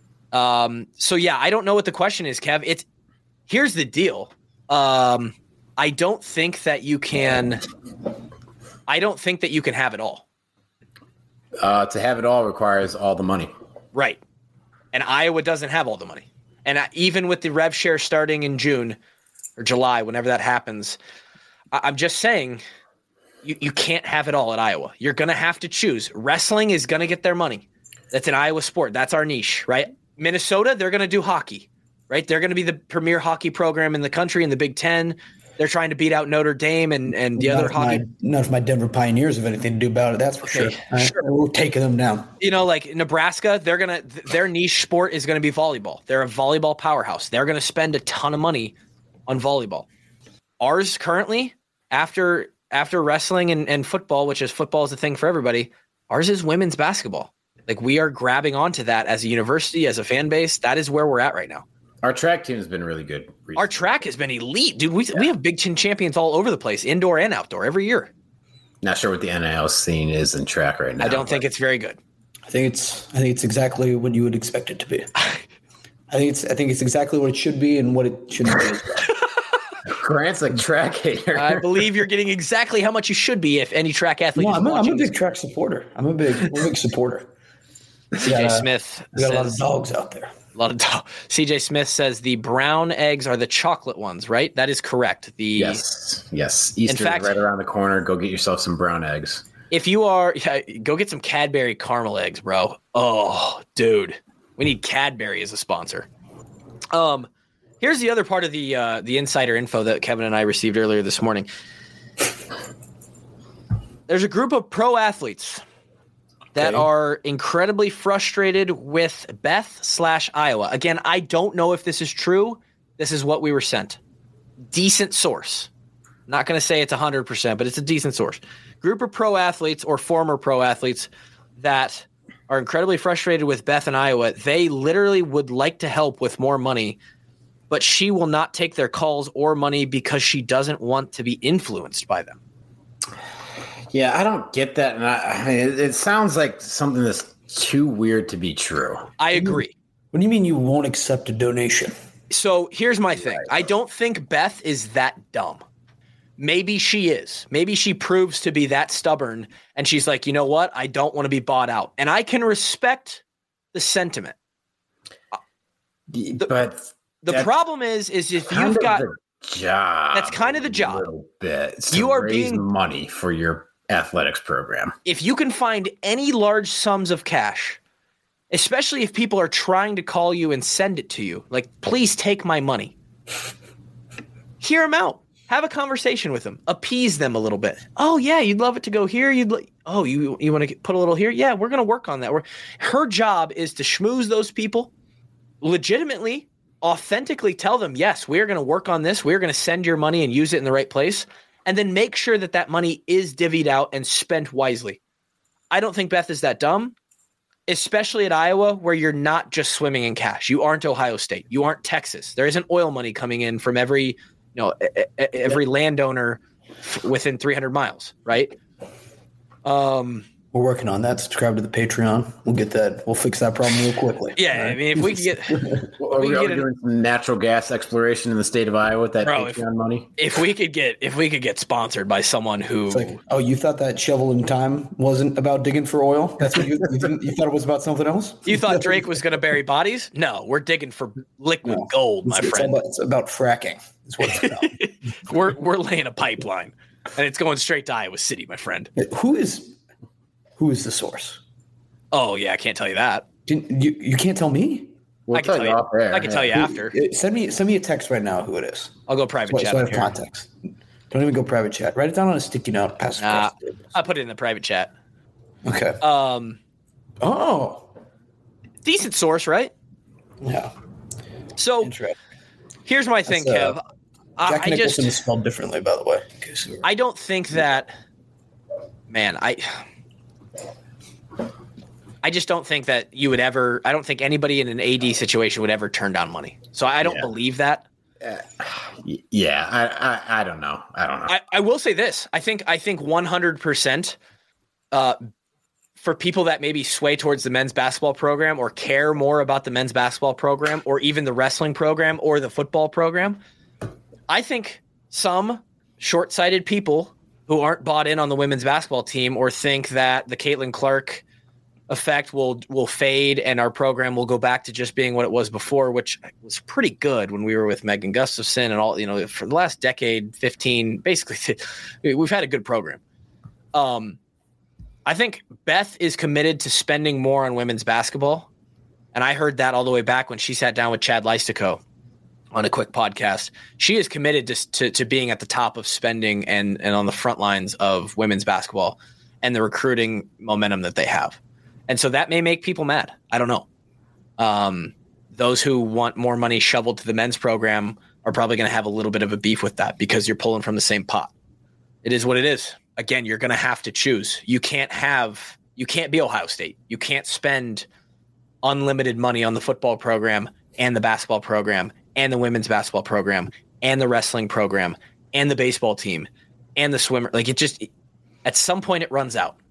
Um. So yeah, I don't know what the question is, Kev. It's here's the deal. Um. I don't think that you can. I don't think that you can have it all. Uh, to have it all requires all the money. Right. And Iowa doesn't have all the money. And I, even with the rev share starting in June or July, whenever that happens, I, I'm just saying you, you can't have it all at Iowa. You're going to have to choose. Wrestling is going to get their money. That's an Iowa sport. That's our niche, right? Minnesota, they're going to do hockey, right? They're going to be the premier hockey program in the country in the Big Ten. They're trying to beat out Notre Dame and, and the not other hockey. My, not if my Denver Pioneers have anything to do about it. That's for okay, sure. Right? Sure. We're taking them down. You know, like Nebraska, they're going to, their niche sport is going to be volleyball. They're a volleyball powerhouse. They're going to spend a ton of money on volleyball. Ours currently, after, after wrestling and, and football, which is football is the thing for everybody, ours is women's basketball. Like we are grabbing onto that as a university, as a fan base. That is where we're at right now. Our track team has been really good recently. Our track has been elite, dude. We yeah. we have Big Ten champions all over the place, indoor and outdoor, every year. Not sure what the N I L scene is in track right now. I don't think it's very good. I think it's I think it's exactly what you would expect it to be. I think it's I think it's exactly what it should be and what it shouldn't be as well. Grant's a track hater. I believe you're getting exactly how much you should be if any track athlete no, is I'm a, watching I'm a big this. track supporter. I'm a big I'm a big supporter. C J Smith we got says, a lot of dogs out there. A lot of dog. C J Smith says the brown eggs are the chocolate ones, right? That is correct. The yes, yes. Easter is right around the corner. Go get yourself some brown eggs. If you are, yeah, go get some Cadbury caramel eggs, bro. Oh, dude, we need Cadbury as a sponsor. Um, Here's the other part of the uh, the insider info that Kevin and I received earlier this morning. There's a group of pro athletes that Okay. are incredibly frustrated with Beth slash Iowa. Again, I don't know if this is true. This is what we were sent. Decent source. Not going to say it's one hundred percent, but it's a decent source. Group of pro athletes or former pro athletes that are incredibly frustrated with Beth in Iowa. They literally would like to help with more money, but she will not take their calls or money because she doesn't want to be influenced by them. Yeah, I don't get that. And I, I mean, it, it sounds like something that's too weird to be true. I agree. What do you mean you won't accept a donation? So here's my thing. I don't think Beth is that dumb. Maybe she is. Maybe she proves to be that stubborn and she's like, you know what? I don't want to be bought out. And I can respect the sentiment. But The that's problem is, is if kind you've of got the job, That's kind of the job. a little bit. It's to You are raise being- money for your athletics program. if you can find any large sums of cash, especially if people are trying to call you and send it to you, like, please take my money. Hear them out. Have a conversation with them. Appease them a little bit. Oh, yeah, you'd love it to go here. You'd li- Oh, you you want to put a little here? Yeah, we're going to work on that. We're, her job is to schmooze those people, legitimately, authentically tell them, yes, we're going to work on this. We're going to send your money and use it in the right place. And then make sure that that money is divvied out and spent wisely. I don't think Beth is that dumb, especially at Iowa, where you're not just swimming in cash. You aren't Ohio State. You aren't Texas. There isn't oil money coming in from every, you know, every landowner within three hundred miles, right? Um, We're working on that. Subscribe to the Patreon. We'll get that. We'll fix that problem real quickly. yeah, I mean, if we could get, Well, are we we, get are we an- doing some natural gas exploration in the state of Iowa with that Bro, if- Patreon money? if we could get, if we could get sponsored by someone who, It's like, oh, you thought that shovel in time wasn't about digging for oil? That's what you you, didn't, you thought it was about something else? you thought Drake was going to bury bodies? No, we're digging for liquid No. gold, my It's, it's, friend. about, it's about fracking. Is what it's about. we're we're laying a pipeline, and it's going straight to Iowa City, my friend. Who is who is the source? Oh yeah, I can't tell you that. Didn't, you you can't tell me. We'll I can tell you. off air. I can tell you Yeah. after. Uh, Send me send me a text right now. Who it is? I'll go private So, chat. so I on have here. context. Don't even go private chat. Write it down on a sticky note. Pass it Nah, across the table. I put it in the private chat. Okay. Um, Oh, decent source, right? yeah. So Interesting. here's my thing, That's, uh, Kev. I, Jack I Nicholson just is spelled differently, by the way. in case you were- I don't think that. Man, I. I just don't think that you would ever. I don't think anybody in an A D situation would ever turn down money. So I don't Yeah. believe that. Y- Yeah, I, I I don't know. I don't know. I, I will say this. I think I think one hundred percent uh, for people that maybe sway towards the men's basketball program or care more about the men's basketball program or even the wrestling program or the football program, I think some short-sighted people who aren't bought in on the women's basketball team or think that the Caitlin Clark effect will will fade and our program will go back to just being what it was before, which was pretty good when we were with Megan Gustafson and all, you know, for the last decade, fifteen, basically we've had a good program. Um, I think Beth is committed to spending more on women's basketball. And I heard that all the way back when she sat down with Chad Leistico on a quick podcast. She is committed to, to, to being at the top of spending and, and on the front lines of women's basketball and the recruiting momentum that they have. And so that may make people mad. I don't know. Um, those who want more money shoveled to the men's program are probably going to have a little bit of a beef with that because you're pulling from the same pot. It is what it is. Again, you're going to have to choose. You can't have, you can't be Ohio State. You can't spend unlimited money on the football program and the basketball program and the women's basketball program and the wrestling program and the baseball team and the swimmer. Like it just, at some point it runs out.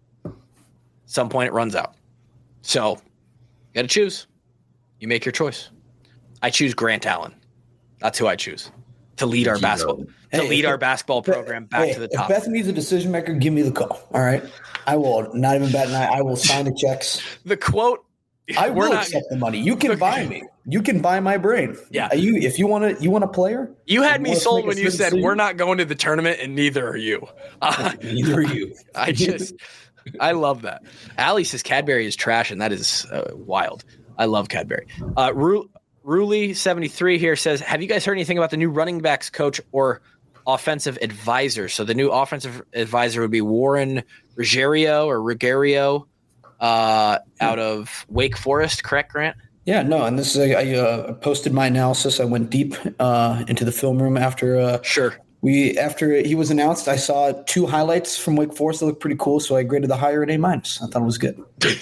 Some point it runs out. So you got to choose. You make your choice. I choose Grant Allen. That's who I choose to lead our Gee, basketball, bro. to Hey, lead if- our basketball program back Hey, to the if top. Beth needs a decision maker, give me the call. All right. I will not even bat an eye. I will sign the checks. The quote, I we're will not, accept the money. You can buy me. You can buy my brain. Yeah. Are you if you want to you want a player? you had You me want us to sold make a when you said decision? we're not going to the tournament and neither are you. Uh, Neither are you. I just, I love that. Allie says Cadbury is trash, and that is uh, wild. I love Cadbury. Uh, Ru- Ruli seventy-three here says, have you guys heard anything about the new running backs coach or offensive advisor? So the new offensive advisor would be Warren Ruggiero or Ruggiero uh, out of Wake Forest, correct, Grant? Yeah, no, and this is I uh, posted my analysis. I went deep uh, into the film room after uh, sure we after he was announced. I saw two highlights from Wake Forest that looked pretty cool, so I graded the hire at A minus. I thought it was good.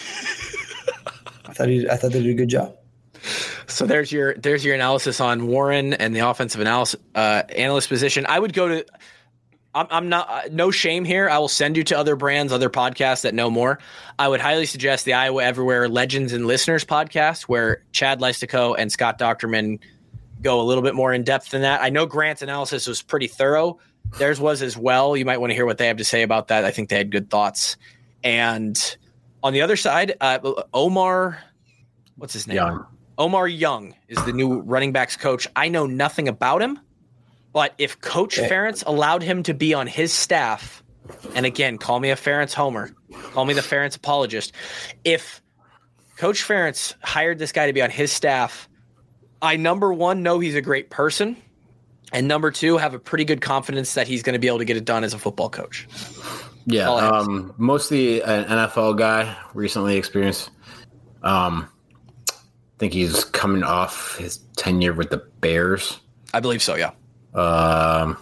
I thought he, I thought they did a good job. So there's your there's your analysis on Warren and the offensive analysis uh, analyst position. I would go to. I'm, I'm not uh, no shame here. I will send you to other brands, other podcasts that know more. I would highly suggest the Iowa Everywhere Legends and Listeners podcast, where Chad Leistico and Scott Docterman go a little bit more in depth than that. I know Grant's analysis was pretty thorough. Theirs was as well. You might want to hear what they have to say about that. I think they had good thoughts. And on the other side, uh, Omar, what's his name? Young. Omar Young is the new running backs coach. I know nothing about him. But if Coach okay. Ferentz allowed him to be on his staff, and again, call me a Ferentz homer, call me the Ferentz apologist. If Coach Ferentz hired this guy to be on his staff, I, number one, know he's a great person, and number two, have a pretty good confidence that he's going to be able to get it done as a football coach. Yeah, um, mostly an N F L guy, recently experienced. Um, I think he's coming off his tenure with the Bears. I believe so, yeah. Um,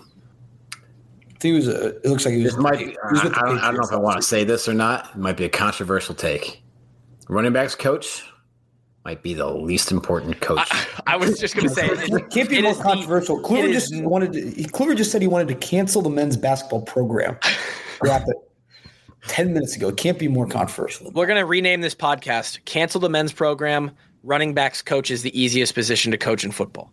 I think it was. A, it looks like he was. Might be, I, I, don't, I don't know if I want to say this or not. It might be a controversial take. Running backs coach might be the least important coach. I, I was just going to say it can't be more controversial. Kluver just is, wanted. To, Kluver just said he wanted to cancel the men's basketball program. Wrap it. Ten minutes ago. It can't be more controversial. We're going to rename this podcast. Cancel the men's program. Running backs coach is the easiest position to coach in football.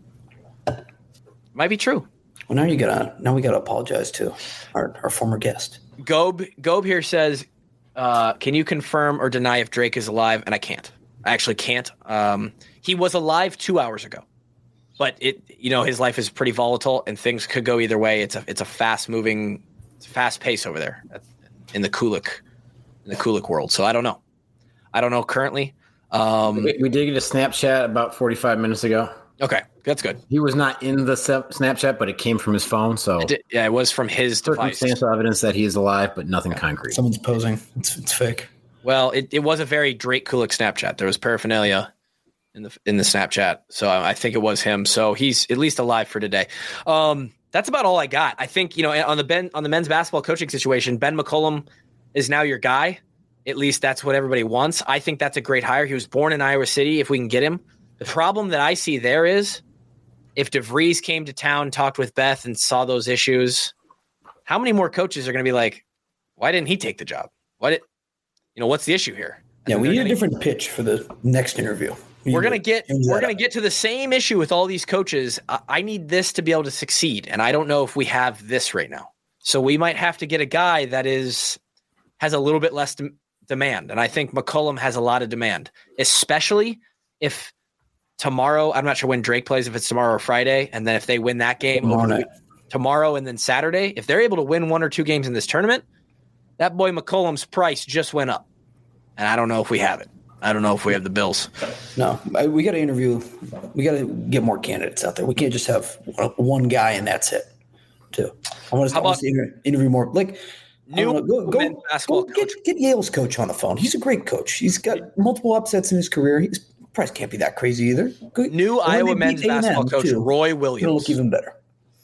Might be true. Well, now you gotta now we gotta apologize to our, our former guest. Gob Gob here says, uh, "Can you confirm or deny if Drake is alive?" And I can't. I actually can't. Um, he was alive two hours ago, but it you know his life is pretty volatile and things could go either way. It's a it's a fast moving, fast pace over there in the Kulik in the Kulik world. So I don't know. I don't know currently. Um, we, we did get a Snapchat about forty-five minutes ago. Okay, that's good. He was not in the Snapchat, but it came from his phone. So it did, yeah, it was from his device. Circumstantial evidence that he is alive, but nothing yeah. concrete. Someone's posing. It's it's fake. Well, it, it was a very Drake Kulik Snapchat. There was paraphernalia in the in the Snapchat, so I, I think it was him. So he's at least alive for today. Um, that's about all I got. I think you know on the Ben on the men's basketball coaching situation, Ben McCollum is now your guy. At least that's what everybody wants. I think that's a great hire. He was born in Iowa City. If we can get him. The problem that I see there is if DeVries came to town, talked with Beth, and saw those issues, how many more coaches are going to be like, why didn't he take the job? Why did, you know, what's the issue here? And yeah, we need gonna, a different pitch for the next interview. We we're going to get we're going to get to the same issue with all these coaches. I, I need this to be able to succeed, and I don't know if we have this right now. So we might have to get a guy that is has a little bit less de- demand, and I think McCollum has a lot of demand, especially if tomorrow, I'm not sure when Drake plays, if it's tomorrow or Friday, and then if they win that game tomorrow, over the, tomorrow and then Saturday, if they're able to win one or two games in this tournament, that boy McCollum's price just went up. And I don't know if we have it. I don't know if we have the Bills. No, I, we got to interview. We got to get more candidates out there. We can't just have one guy and that's it, too. I want to, to inter- interview more. Like, new know, go, go, men's basketball go get, get Yale's coach on the phone. He's a great coach. He's got multiple upsets in his career. He's price can't be that crazy either. Good. New well, Iowa men's basketball coach, too. Roy Williams. It'll look even better.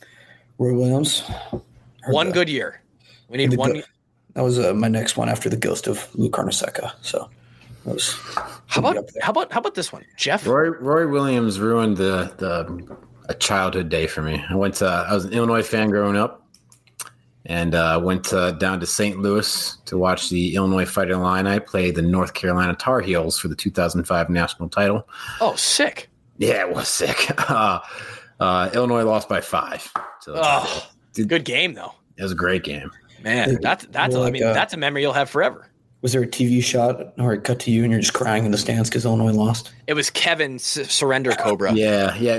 Roy Williams. One that. good year. We need one. Go- that was uh, my next one after the ghost of Lou Carnesecca. So that was. How about how about how about this one, Jeff? Roy Roy Williams ruined the the a childhood day for me. I went to I was an Illinois fan growing up. And I uh, went uh, down to Saint Louis to watch the Illinois Fighting Illini play the North Carolina Tar Heels for the two thousand five national title. Oh, sick. Yeah, it was sick. Uh, uh, Illinois lost by five. So oh, uh, good game, though. It was a great game. Man, that's, that's, like, I mean, uh, that's a memory you'll have forever. Was there a T V shot or it cut to you and you're just crying in the stands because Illinois lost? It was Kevin S- Surrender Cobra. Yeah, yeah.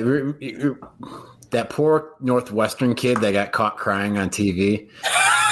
That poor Northwestern kid that got caught crying on T V.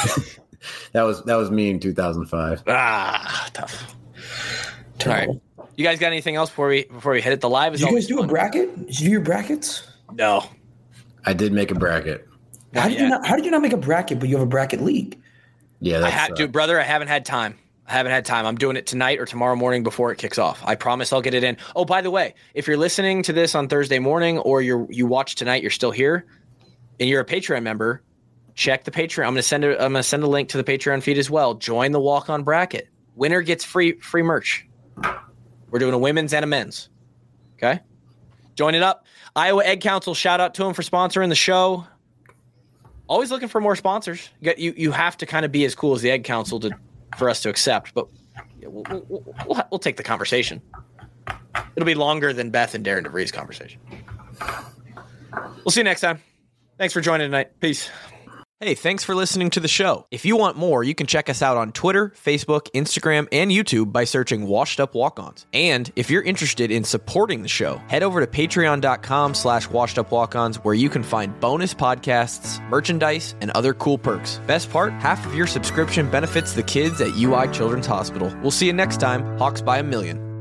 that was that was me in two thousand five. Ah, tough. Terrible. All right. You guys got anything else before we before we hit it? The live is Did you guys always do fun. a bracket? Did you do your brackets? No. I did make a bracket. How did yet. you not? How did you not make a bracket? But you have a bracket league. Yeah, I that's had uh, to, brother. I haven't had time. I haven't had time. I'm doing it tonight or tomorrow morning before it kicks off. I promise I'll get it in. Oh, by the way, if you're listening to this on Thursday morning or you're you watch tonight, you're still here, and you're a Patreon member, check the Patreon. I'm gonna send a I'm gonna send a link to the Patreon feed as well. Join the Walk On bracket. Winner gets free free merch. We're doing a women's and a men's. Okay, join it up. Iowa Egg Council. Shout out to them for sponsoring the show. Always looking for more sponsors. You got, you, you have to kind of be as cool as the Egg Council to for us to accept, but we'll, we'll, we'll, we'll take the conversation. It'll be longer than Beth and Darren DeVries' conversation. We'll see you next time. Thanks for joining tonight. Peace. Hey, thanks for listening to the show. If you want more, you can check us out on Twitter, Facebook, Instagram, and YouTube by searching Washed Up Walk-Ons. And if you're interested in supporting the show, head over to patreon.com slash washed up walk-ons where you can find bonus podcasts, merchandise, and other cool perks. Best part, half of your subscription benefits the kids at U I Children's Hospital. We'll see you next time. Hawks by a million.